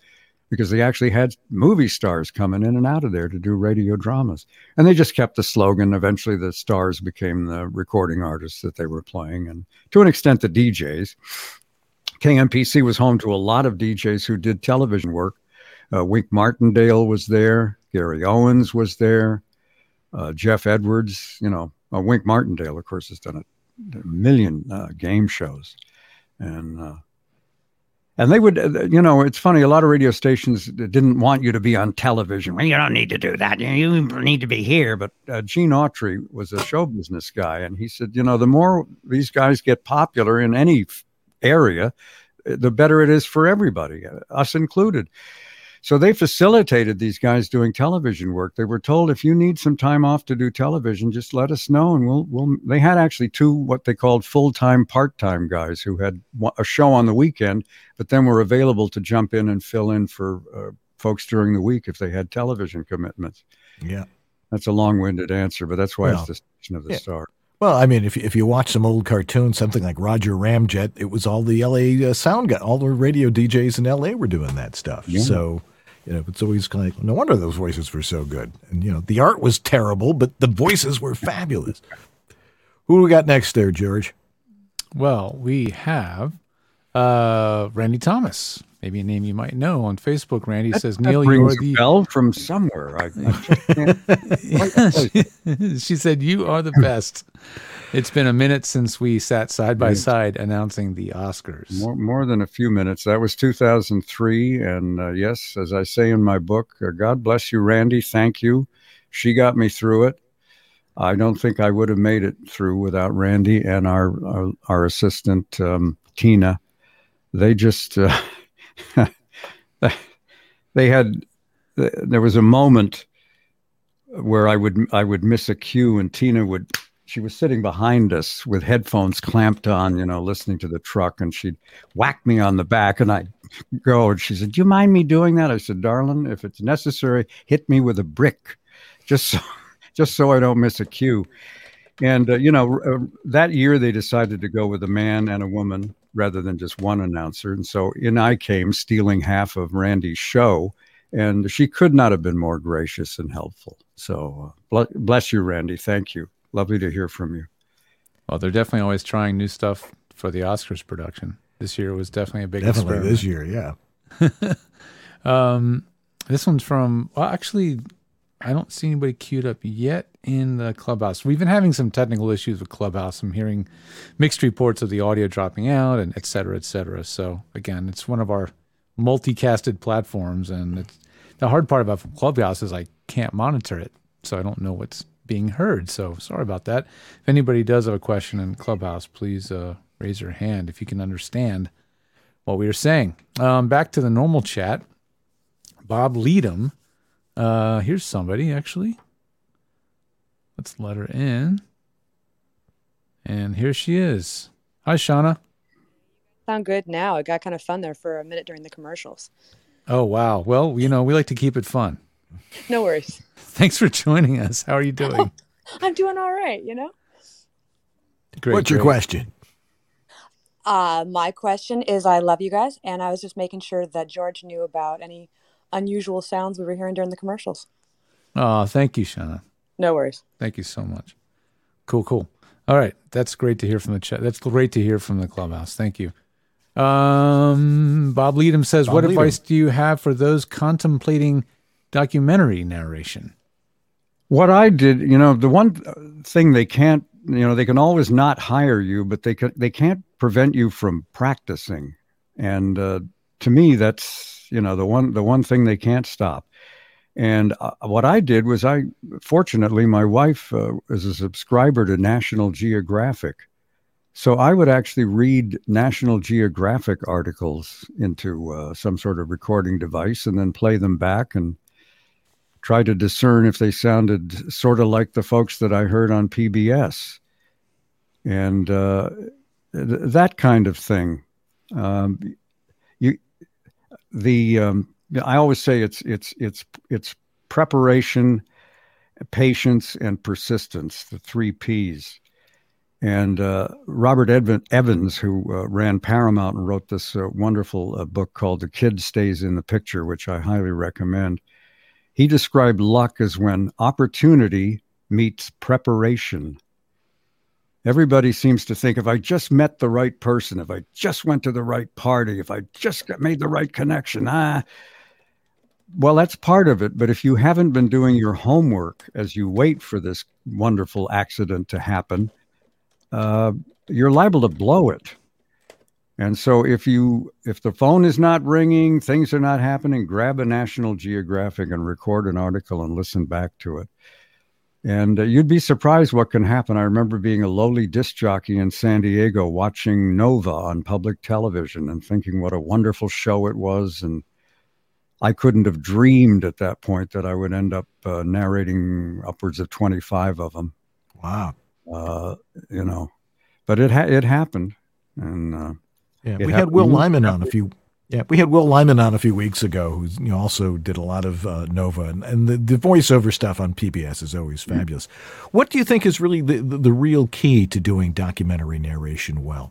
because they actually had movie stars coming in and out of there to do radio dramas. And they just kept the slogan. Eventually, the stars became the recording artists that they were playing, and to an extent, the D Js. K M P C was home to a lot of D Js who did television work. Uh, Wink Martindale was there. Gary Owens was there. Uh, Jeff Edwards, you know, uh, Wink Martindale, of course, has done a, a million uh, game shows. And uh, and they would, uh, you know, it's funny, a lot of radio stations didn't want you to be on television. Well, you don't need to do that. You, you need to be here. But uh, Gene Autry was a show business guy. And he said, you know, the more these guys get popular in any area, the better it is for everybody, us included. So they facilitated these guys doing television work. They were told, if you need some time off to do television, just let us know. And we'll, we'll, they had actually two, what they called full-time, part-time guys who had a show on the weekend, but then were available to jump in and fill in for uh, folks during the week if they had television commitments. Yeah. That's a long-winded answer, but that's why well, it's the station of the yeah. star. Well, I mean, if if you watch some old cartoons, something like Roger Ramjet, it was all the L A uh, sound guy, all the radio D Js in L A were doing that stuff. Yeah. So, you know, it's always kind of like, no wonder those voices were so good. And, you know, the art was terrible, but the voices were fabulous. Who do we got next there, George? Well, we have uh, Randy Thomas. Maybe a name you might know on Facebook. Randy that, says, that Neil, you're the bell from somewhere. I, I she, she said, you are the best. It's been a minute since we sat side by side announcing the Oscars. More, more than a few minutes. That was two thousand three. And uh, yes, as I say in my book, uh, God bless you, Randy. Thank you. She got me through it. I don't think I would have made it through without Randy and our, our, our assistant, um, Tina. They just... Uh, they had there was a moment where I would I would miss a cue, and Tina would she was sitting behind us with headphones clamped on, you know, listening to the truck, and she'd whack me on the back, and I'd go, and she said, "Do you mind me doing that?" I said, "Darling, if it's necessary, hit me with a brick, just so just so I don't miss a cue." And uh, you know, uh, that year they decided to go with a man and a woman rather than just one announcer. And so in I came, stealing half of Randy's show, and she could not have been more gracious and helpful. So uh, bless you, Randy. Thank you. Lovely to hear from you. Well, they're definitely always trying new stuff for the Oscars production. This year was definitely a big Definitely experiment. this year, yeah. um, this one's from, well, actually, I don't see anybody queued up yet in the Clubhouse. We've been having some technical issues with Clubhouse. I'm hearing mixed reports of the audio dropping out and et cetera, et cetera. So again, it's one of our multicasted platforms. And it's, the hard part about Clubhouse is I can't monitor it. So I don't know what's being heard. So sorry about that. If anybody does have a question in Clubhouse, please uh, raise your hand if you can understand what we were saying. Um, back to the normal chat. Bob Leadham. Uh, here's somebody, actually. Let's let her in. And here she is. Hi, Shauna. Sound good now. It got kind of fun there for a minute during the commercials. Oh, wow. Well, you know, we like to keep it fun. No worries. Thanks for joining us. How are you doing? I'm doing all right, you know? Great, What's your great. question? Uh, my question is, I love you guys, and I was just making sure that George knew about any unusual sounds we were hearing during the commercials. Oh, thank you, Shauna. No worries. Thank you so much. Cool, cool. All right. That's great to hear from the chat. That's great to hear from the Clubhouse. Thank you. Um, Bob Leadham says, Bob what Leadham. advice do you have for those contemplating documentary narration? What I did, you know, the one thing they can't, you know, they can always not hire you, but they can, they can't prevent you from practicing. And uh, to me, that's, you know, the one, the one thing they can't stop. And uh, what I did was I, fortunately, my wife uh, is a subscriber to National Geographic. So I would actually read National Geographic articles into uh, some sort of recording device and then play them back and try to discern if they sounded sort of like the folks that I heard on P B S. And uh, th- that kind of thing. Um, you, the, um, I always say it's it's it's it's preparation, patience, and persistence, the three P's. And uh, Robert Edvin, Evans, who uh, ran Paramount and wrote this uh, wonderful uh, book called The Kid Stays in the Picture, which I highly recommend. He described luck as when opportunity meets preparation. Everybody seems to think, if I just met the right person, if I just went to the right party, if I just got, made the right connection, ah, well, that's part of it. But if you haven't been doing your homework as you wait for this wonderful accident to happen, uh, you're liable to blow it. And so if you if the phone is not ringing, things are not happening, grab a National Geographic and record an article and listen back to it. And uh, you'd be surprised what can happen. I remember being a lowly disc jockey in San Diego watching Nova on public television and thinking what a wonderful show it was. And I couldn't have dreamed at that point that I would end up uh, narrating upwards of twenty-five of them. Wow. Uh, you know, but it ha- it happened. And uh, yeah, we had Will Lyman on a few. Yeah, we had Will Lyman on a few weeks ago, who you know, also did a lot of uh, Nova, and, and the, the voiceover stuff on P B S is always fabulous. Mm-hmm. What do you think is really the, the, the real key to doing documentary narration well?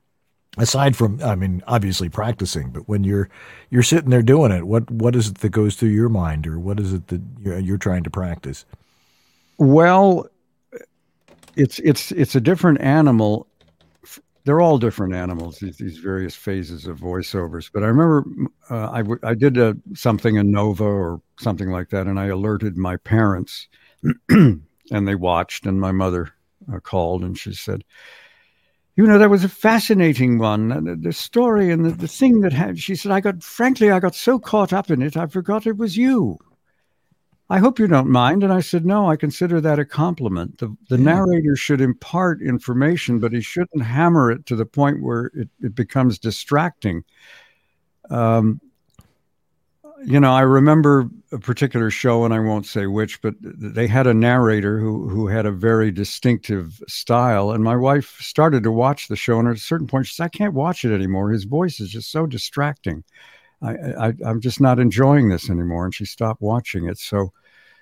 Aside from, I mean, obviously practicing, but when you're you're sitting there doing it, what what is it that goes through your mind, or what is it that you're, you're trying to practice? Well, it's it's it's a different animal. They're all different animals, these, these various phases of voiceovers. But I remember uh, I, w- I did a, something in Nova or something like that, and I alerted my parents, and they watched, and my mother uh, called, and she said, you know, that was a fascinating one. The, the story and the, the thing that had, she said, I got, frankly, I got so caught up in it, I forgot it was you. I hope you don't mind. And I said, no, I consider that a compliment. The, the yeah. narrator should impart information, but he shouldn't hammer it to the point where it, it becomes distracting. Um, you know, I remember a particular show, and I won't say which, but they had a narrator who, who had a very distinctive style. And my wife started to watch the show, and at a certain point, she said, I can't watch it anymore. His voice is just so distracting. I, I, I'm just not enjoying this anymore. And she stopped watching it. So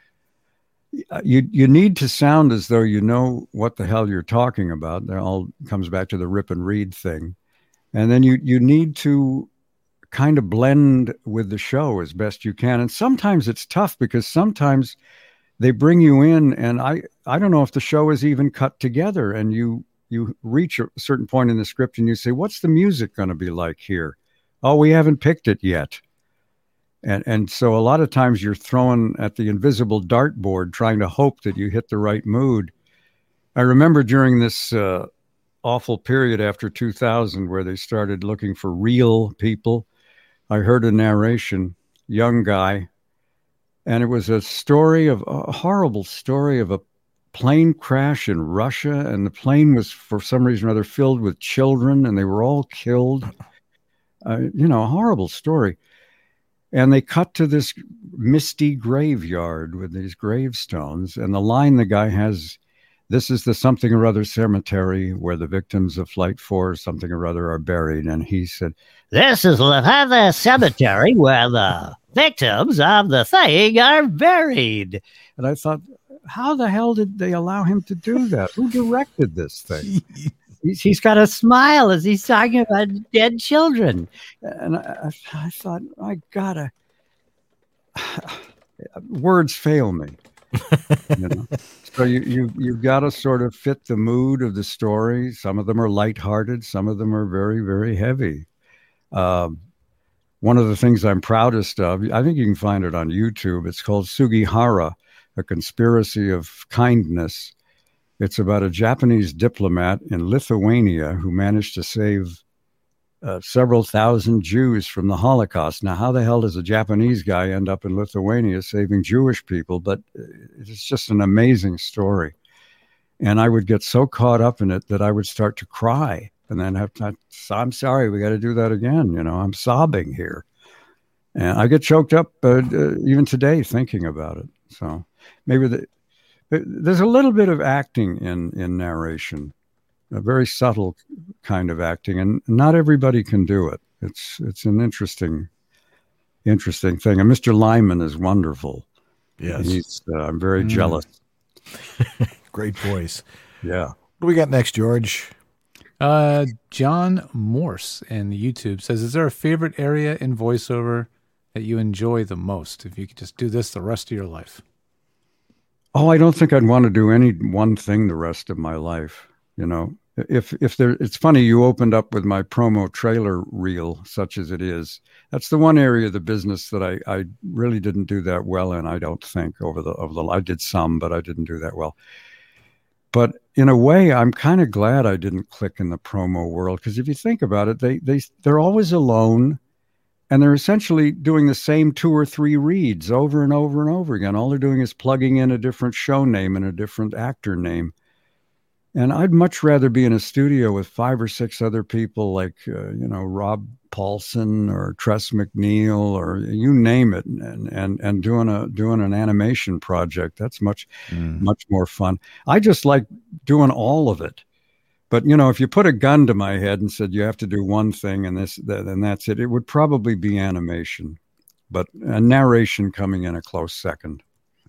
you you need to sound as though you know what the hell you're talking about. That all comes back to the rip and read thing. And then you, you need to kind of blend with the show as best you can. And sometimes it's tough because sometimes they bring you in, and I, I don't know if the show is even cut together, and you, you reach a certain point in the script and you say, what's the music going to be like here? Oh, we haven't picked it yet. And and so a lot of times you're throwing at the invisible dartboard trying to hope that you hit the right mood. I remember during this uh, awful period after two thousand where they started looking for real people, I heard a narration, young guy, and it was a story of a horrible story of a plane crash in Russia, and the plane was for some reason or other filled with children, and they were all killed. Uh, you know, a horrible story. And they cut to this misty graveyard with these gravestones. And the line the guy has, this is the something or other cemetery where the victims of Flight four something or other are buried. And he said, this is the cemetery where the victims of the thing are buried. And I thought, how the hell did they allow him to do that? Who directed this thing? He's, he's got a smile as he's talking about dead children. And I, I thought, I gotta, words fail me. You know? So you, you, you've got to sort of fit the mood of the story. Some of them are lighthearted. Some of them are very, very heavy. Um, one of the things I'm proudest of, I think you can find it on YouTube. It's called Sugihara, A Conspiracy of Kindness. It's about a Japanese diplomat in Lithuania who managed to save uh, several thousand Jews from the Holocaust. Now, how the hell does a Japanese guy end up in Lithuania saving Jewish people? But it's just an amazing story. And I would get so caught up in it that I would start to cry and then have to, I'm sorry, we got to do that again. You know, I'm sobbing here. And I get choked up uh, uh, even today thinking about it. So maybe the, there's a little bit of acting in, in narration, a very subtle kind of acting, and not everybody can do it. It's it's an interesting, interesting thing. And Mister Lyman is wonderful. Yes, He's, uh, I'm very mm. jealous. Great voice. Yeah. What do we got next, George? Uh, John Morse in YouTube says, is there a favorite area in voiceover that you enjoy the most? If you could just do this the rest of your life. Oh, I don't think I'd want to do any one thing the rest of my life. You know, if if there, it's funny, you opened up with my promo trailer reel, such as it is. That's the one area of the business that I, I really didn't do that well in, I don't think, over the, over the, I did some, but I didn't do that well. But in a way, I'm kind of glad I didn't click in the promo world, because if you think about it, they, they, they're always alone, and they're essentially doing the same two or three reads over and over and over again. All they're doing is plugging in a different show name and a different actor name. And I'd much rather be in a studio with five or six other people like, uh, you know, Rob Paulson or Tress MacNeille or you name it, and and and doing a doing an animation project. That's much mm. much more fun. I just like doing all of it. But you know, if you put a gun to my head and said you have to do one thing and this, that, and that's it, it would probably be animation. But a narration coming in a close second.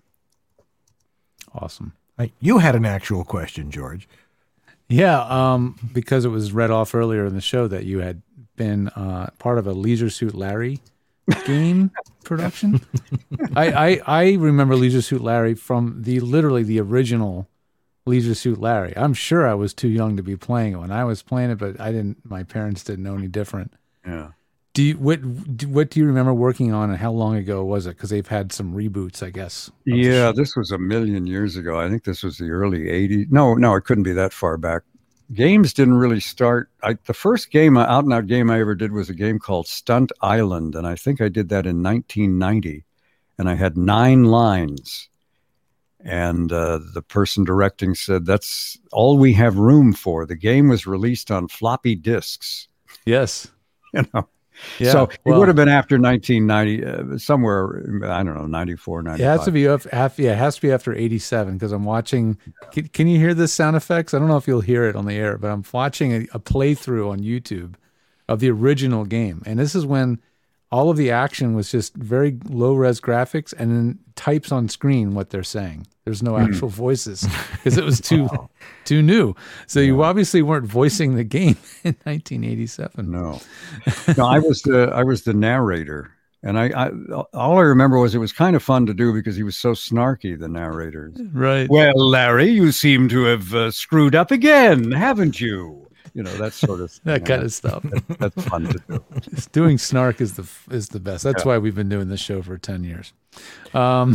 Awesome. You had an actual question, George. Yeah, um, because it was read off earlier in the show that you had been uh, part of a Leisure Suit Larry game production. I, I I remember Leisure Suit Larry from the literally the original Leisure Suit Larry. I'm sure I was too young to be playing it when I was playing it, but I didn't. My parents didn't know any different. Yeah. Do you, what what do you remember working on, and how long ago was it? Because they've had some reboots, I guess. Yeah, this was a million years ago. I think this was the early eighties. No, no, it couldn't be that far back. Games didn't really start. I, the first game, out and out game I ever did was a game called Stunt Island, and I think I did that in nineteen ninety. And I had nine lines, and uh, the person directing said, "That's all we have room for." The game was released on floppy disks. Yes, you know. Yeah, so it well, would have been after nineteen ninety, uh, somewhere, I don't know, ninety-four, ninety-five. It has to be, after, yeah, it has to be after eighty-seven, because I'm watching, can, can you hear the sound effects? I don't know if you'll hear it on the air, but I'm watching a, a playthrough on YouTube of the original game. And this is when all of the action was just very low-res graphics and then types on screen what they're saying. There's no actual mm. voices because it was too wow. too new. So yeah. you obviously weren't voicing the game in nineteen eighty-seven. No, no, I was the I was the narrator, and I, I all I remember was it was kind of fun to do because he was so snarky, the narrator. Right. Well, Larry, you seem to have uh, screwed up again, haven't you? You know, that sort of that kind of stuff. That, that's fun to do. Just doing snark is the is the best. That's yeah. why we've been doing this show for ten years. Um,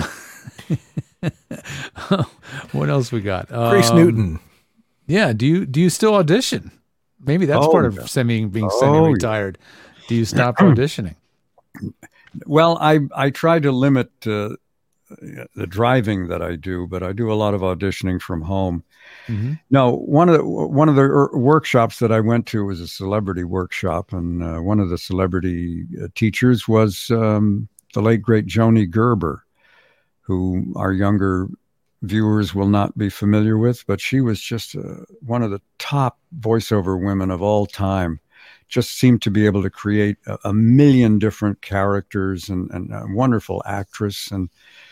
what else we got? Grace um, Newton. Yeah. Do you do you still audition? Maybe that's oh, part of yeah. semi being oh, semi-retired. Yeah. Do you stop auditioning? Well, I I try to limit uh, the driving that I do, but I do a lot of auditioning from home. Mm-hmm. No, one of the one of the workshops that I went to was a celebrity workshop, and uh, one of the celebrity uh, teachers was um, the late great Joni Gerber, who our younger viewers will not be familiar with, but she was just uh, one of the top voiceover women of all time. Just seemed to be able to create a, a million different characters, and, and a wonderful actress. And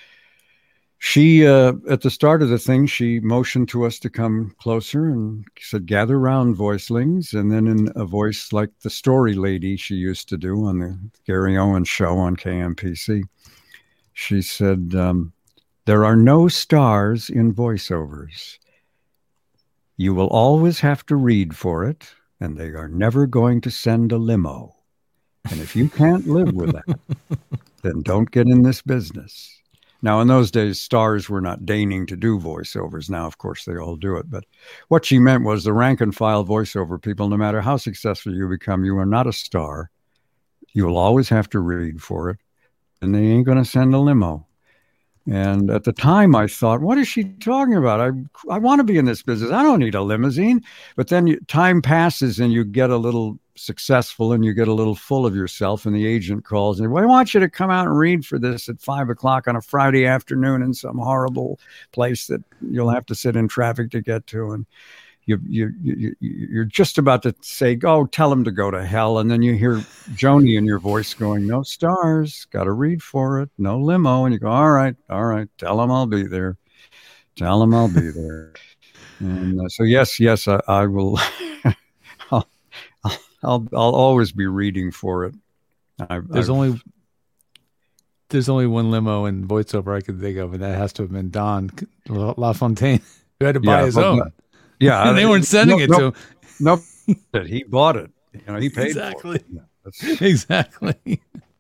she, uh, at the start of the thing, she motioned to us to come closer and said, "Gather round, voicelings." And then in a voice like the story lady she used to do on the Gary Owen show on K M P C, she said, um, "There are no stars in voiceovers. You will always have to read for it, and they are never going to send a limo. And if you can't live with that, then don't get in this business." Now, in those days, stars were not deigning to do voiceovers. Now, of course, they all do it. But what she meant was the rank and file voiceover people, no matter how successful you become, you are not a star. You will always have to read for it, and they ain't going to send a limo. And at the time, I thought, what is she talking about? I I want to be in this business. I don't need a limousine. But then you, time passes and you get a little successful and you get a little full of yourself, and the agent calls and, "Well, I want you to come out and read for this at five o'clock on a Friday afternoon in some horrible place that you'll have to sit in traffic to get to." And you, you, you, you're just about to say, "Oh, tell him to go to hell." And then you hear Joni in your voice going, "No stars, got to read for it, no limo." And you go, all right, all right, tell him I'll be there. Tell him I'll be there. And uh, so, yes, yes, I, I will. I'll, I'll, I'll always be reading for it. I, There's I've, only there's only one limo in voiceover I could think of, and that has to have been Don LaFontaine, who had to buy yeah, his but, own. Yeah, and they weren't sending no, it no, to him. No, he bought it. You know, he paid exactly. for it. That's... Exactly.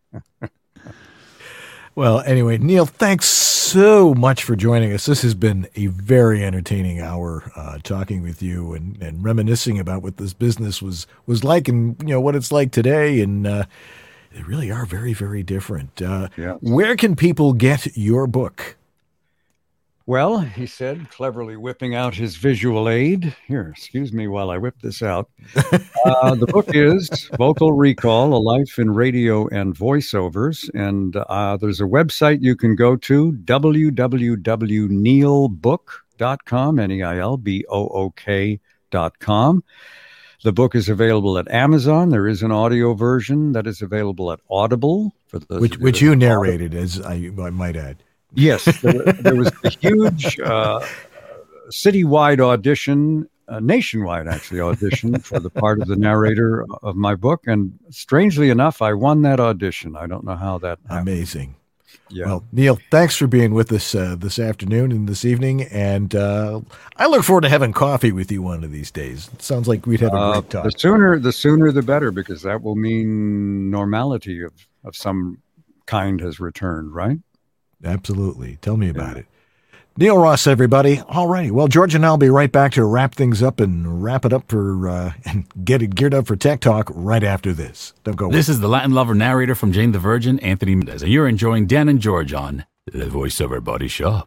Well, anyway, Neil, thanks so much for joining us. This has been a very entertaining hour uh, talking with you and, and reminiscing about what this business was was like and you know what it's like today. And uh, they really are very, very different. Uh, yeah. Where can people get your book? Well, he said, cleverly whipping out his visual aid. Here, excuse me while I whip this out. Uh, the book is Vocal Recall, A Life in Radio and Voiceovers. And uh, there's a website you can go to, w w w dot neil book dot com, N E I L B O O K dot com. The book is available at Amazon. There is an audio version that is available at Audible. For those which which you narrated, as I, I might add. Yes, there, there was a huge uh, citywide audition, uh, nationwide actually audition for the part of the narrator of my book. And strangely enough, I won that audition. I don't know how that happened. Amazing. Yeah. Well, Neil, thanks for being with us uh, this afternoon and this evening. And uh, I look forward to having coffee with you one of these days. It sounds like we'd have a Uh, great talk. the sooner, the sooner, the better, because that will mean normality of, of some kind has returned, right? Absolutely. Tell me about it. Neil Ross, everybody. All righty. Well, George and I'll be right back to wrap things up and wrap it up for uh, and get it geared up for Tech Talk right after this. Don't go away. This is the Latin lover narrator from Jane the Virgin, Anthony Mendez, and you're enjoying Dan and George on The VoiceOver Body Shop.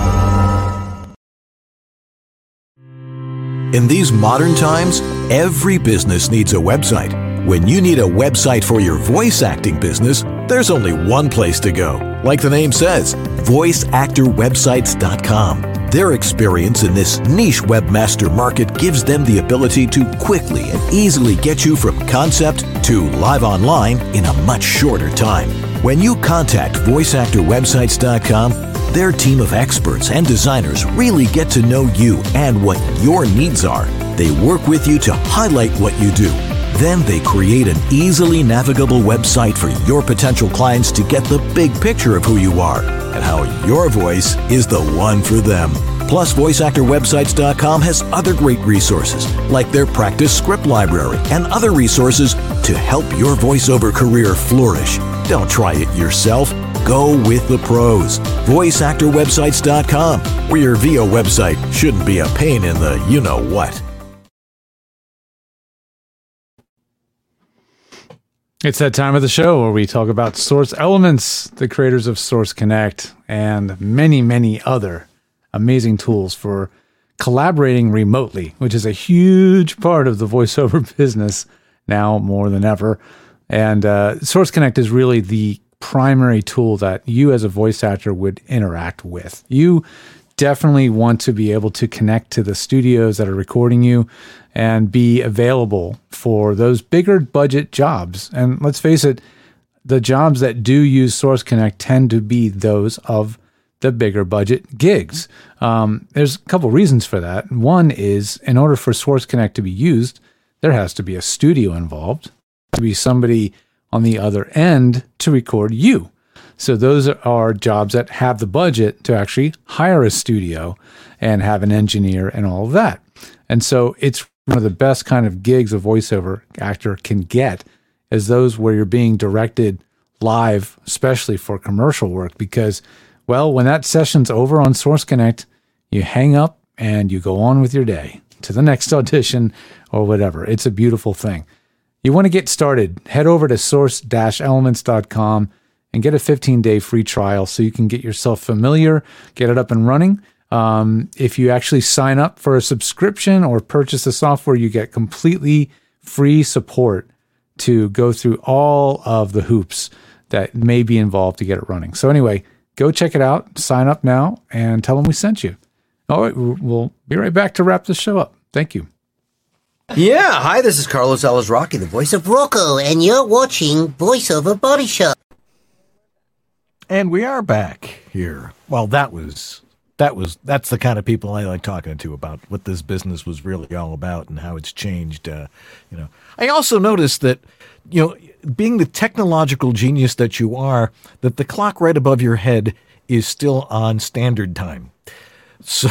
In these modern times, every business needs a website. When you need a website for your voice acting business, there's only one place to go. Like the name says, voice actor websites dot com. Their experience in this niche webmaster market gives them the ability to quickly and easily get you from concept to live online in a much shorter time. When you contact voice actor websites dot com, their team of experts and designers really get to know you and what your needs are. They work with you to highlight what you do. Then they create an easily navigable website for your potential clients to get the big picture of who you are and how your voice is the one for them. Plus, voice actor websites dot com has other great resources like their practice script library and other resources to help your voiceover career flourish. Don't try it yourself. Go with the pros. voice actor websites dot com, where your V O website shouldn't be a pain in the you-know-what. It's that time of the show where we talk about Source Elements, the creators of Source Connect, and many, many other amazing tools for collaborating remotely, which is a huge part of the voiceover business now more than ever. And uh, Source Connect is really the primary tool that you as a voice actor would interact with. You definitely want to be able to connect to the studios that are recording you and be available for those bigger budget jobs. And let's face it, the jobs that do use Source Connect tend to be those of the bigger budget gigs. Um, there's a couple reasons for that. One is, in order for Source Connect to be used, there has to be a studio involved, to be somebody on the other end to record you. So those are jobs that have the budget to actually hire a studio and have an engineer and all of that. And so it's one of the best kind of gigs a voiceover actor can get is those where you're being directed live, especially for commercial work, because, well, when that session's over on Source Connect, you hang up and you go on with your day to the next audition or whatever. It's a beautiful thing. You want to get started, head over to source elements dot com and get a fifteen-day free trial so you can get yourself familiar, get it up and running. Um, if you actually sign up for a subscription or purchase the software, you get completely free support to go through all of the hoops that may be involved to get it running. So anyway, go check it out, sign up now, and tell them we sent you. All right, we'll be right back to wrap this show up. Thank you. Yeah, hi, this is Carlos Alazraqui, the voice of Rocco, and you're watching VoiceOver Body Shop. And we are back here. Well, that was that was that's the kind of people I like talking to about what this business was really all about and how it's changed. Uh, you know, I also noticed that, you know, being the technological genius that you are, that the clock right above your head is still on standard time. So,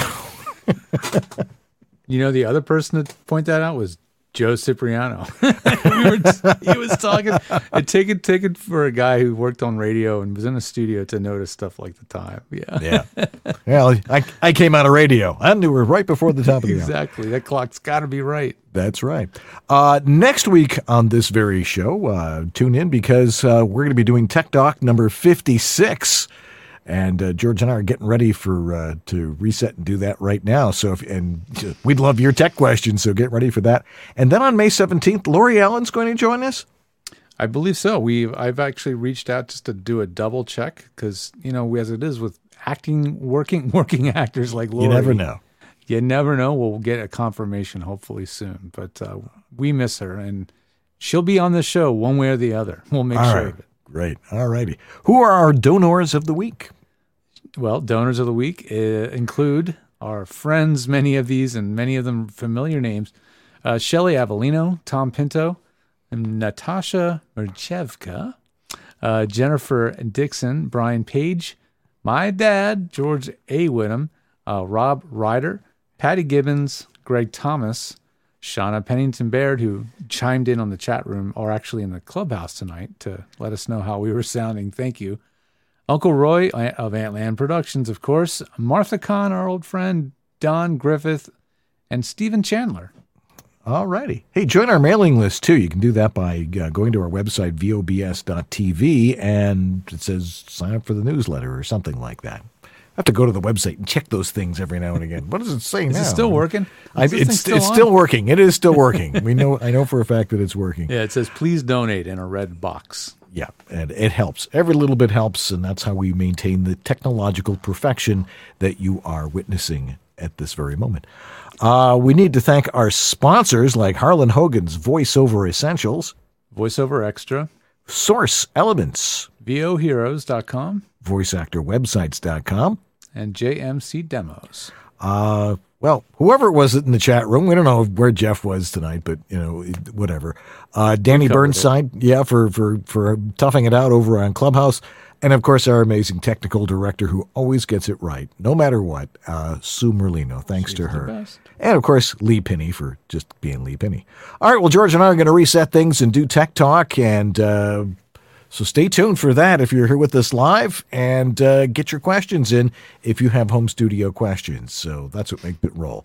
you know, the other person to point that out was Joe Cipriano. we were, he was talking. It take it take it for a guy who worked on radio and was in a studio to notice stuff like the time. Yeah, yeah. Well, I I came out of radio. I knew we were right before the top of the hour. Exactly. That clock's got to be right. That's right. Uh, next week on this very show, uh, tune in because uh, we're going to be doing Tech Talk number fifty-six. And uh, George and I are getting ready for uh, to reset and do that right now. So, if, and uh, we'd love your tech questions. So get ready for that. And then on May seventeenth, Lori Allen's going to join us. I believe so. We I've actually reached out just to do a double check because, you know, as it is with acting, working working actors like Lori, you never know. You never know. We'll get a confirmation hopefully soon. But uh, we miss her, and she'll be on the show one way or the other. We'll make All sure right. of it. Great. All righty. Who are our donors of the week? Well, donors of the week uh, include our friends, many of these, and many of them familiar names. Uh, Shelly Avellino, Tom Pinto, and Natasha Merchevka, uh, Jennifer Dixon, Brian Page, my dad, George A. Whittam, uh, Rob Ryder, Patty Gibbons, Greg Thomas, Shauna Pennington Baird, who chimed in on the chat room, or actually in the clubhouse tonight to let us know how we were sounding. Thank you. Uncle Roy of Antland Productions, of course, Martha Kahn, our old friend, Don Griffith, and Stephen Chandler. All righty. Hey, join our mailing list, too. You can do that by uh, going to our website, V O B S dot T V, and it says sign up for the newsletter or something like that. I have to go to the website and check those things every now and again. What does it say Is now? it still working? I, Is this it's thing still it's on? still working. It is still working. We know. I know for a fact that it's working. Yeah, it says, please donate in a red box. Yeah, and it helps. Every little bit helps, and that's how we maintain the technological perfection that you are witnessing at this very moment. Uh, we need to thank our sponsors like Harlan Hogan's VoiceOver Essentials, VoiceOver Extra, Source Elements, V O heroes dot com, voice actor websites dot com, and J M C Demos. Uh, well, whoever it was in the chat room, we don't know where Jeff was tonight, but, you know, whatever. Uh, Danny Burnside, it. yeah, for, for, for toughing it out over on Clubhouse. And, of course, our amazing technical director who always gets it right, no matter what, uh, Sue Merlino. Thanks She's to her. the best. And, of course, Lee Penny for just being Lee Penny. All right, well, George and I are going to reset things and do Tech Talk, and uh, so stay tuned for that if you're here with us live, and uh, get your questions in if you have home studio questions. So that's what makes it roll.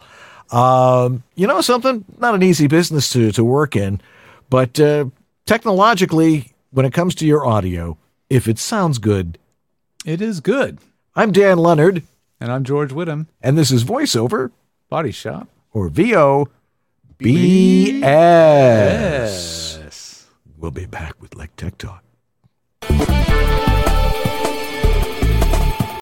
Um, you know something? Not an easy business to, to work in, but uh, technologically, when it comes to your audio, if it sounds good, it is good. I'm Dan Leonard. And I'm George Whittam. And this is VoiceOver Body Shop. Or V O B S. We'll be back with Like Tech Talk.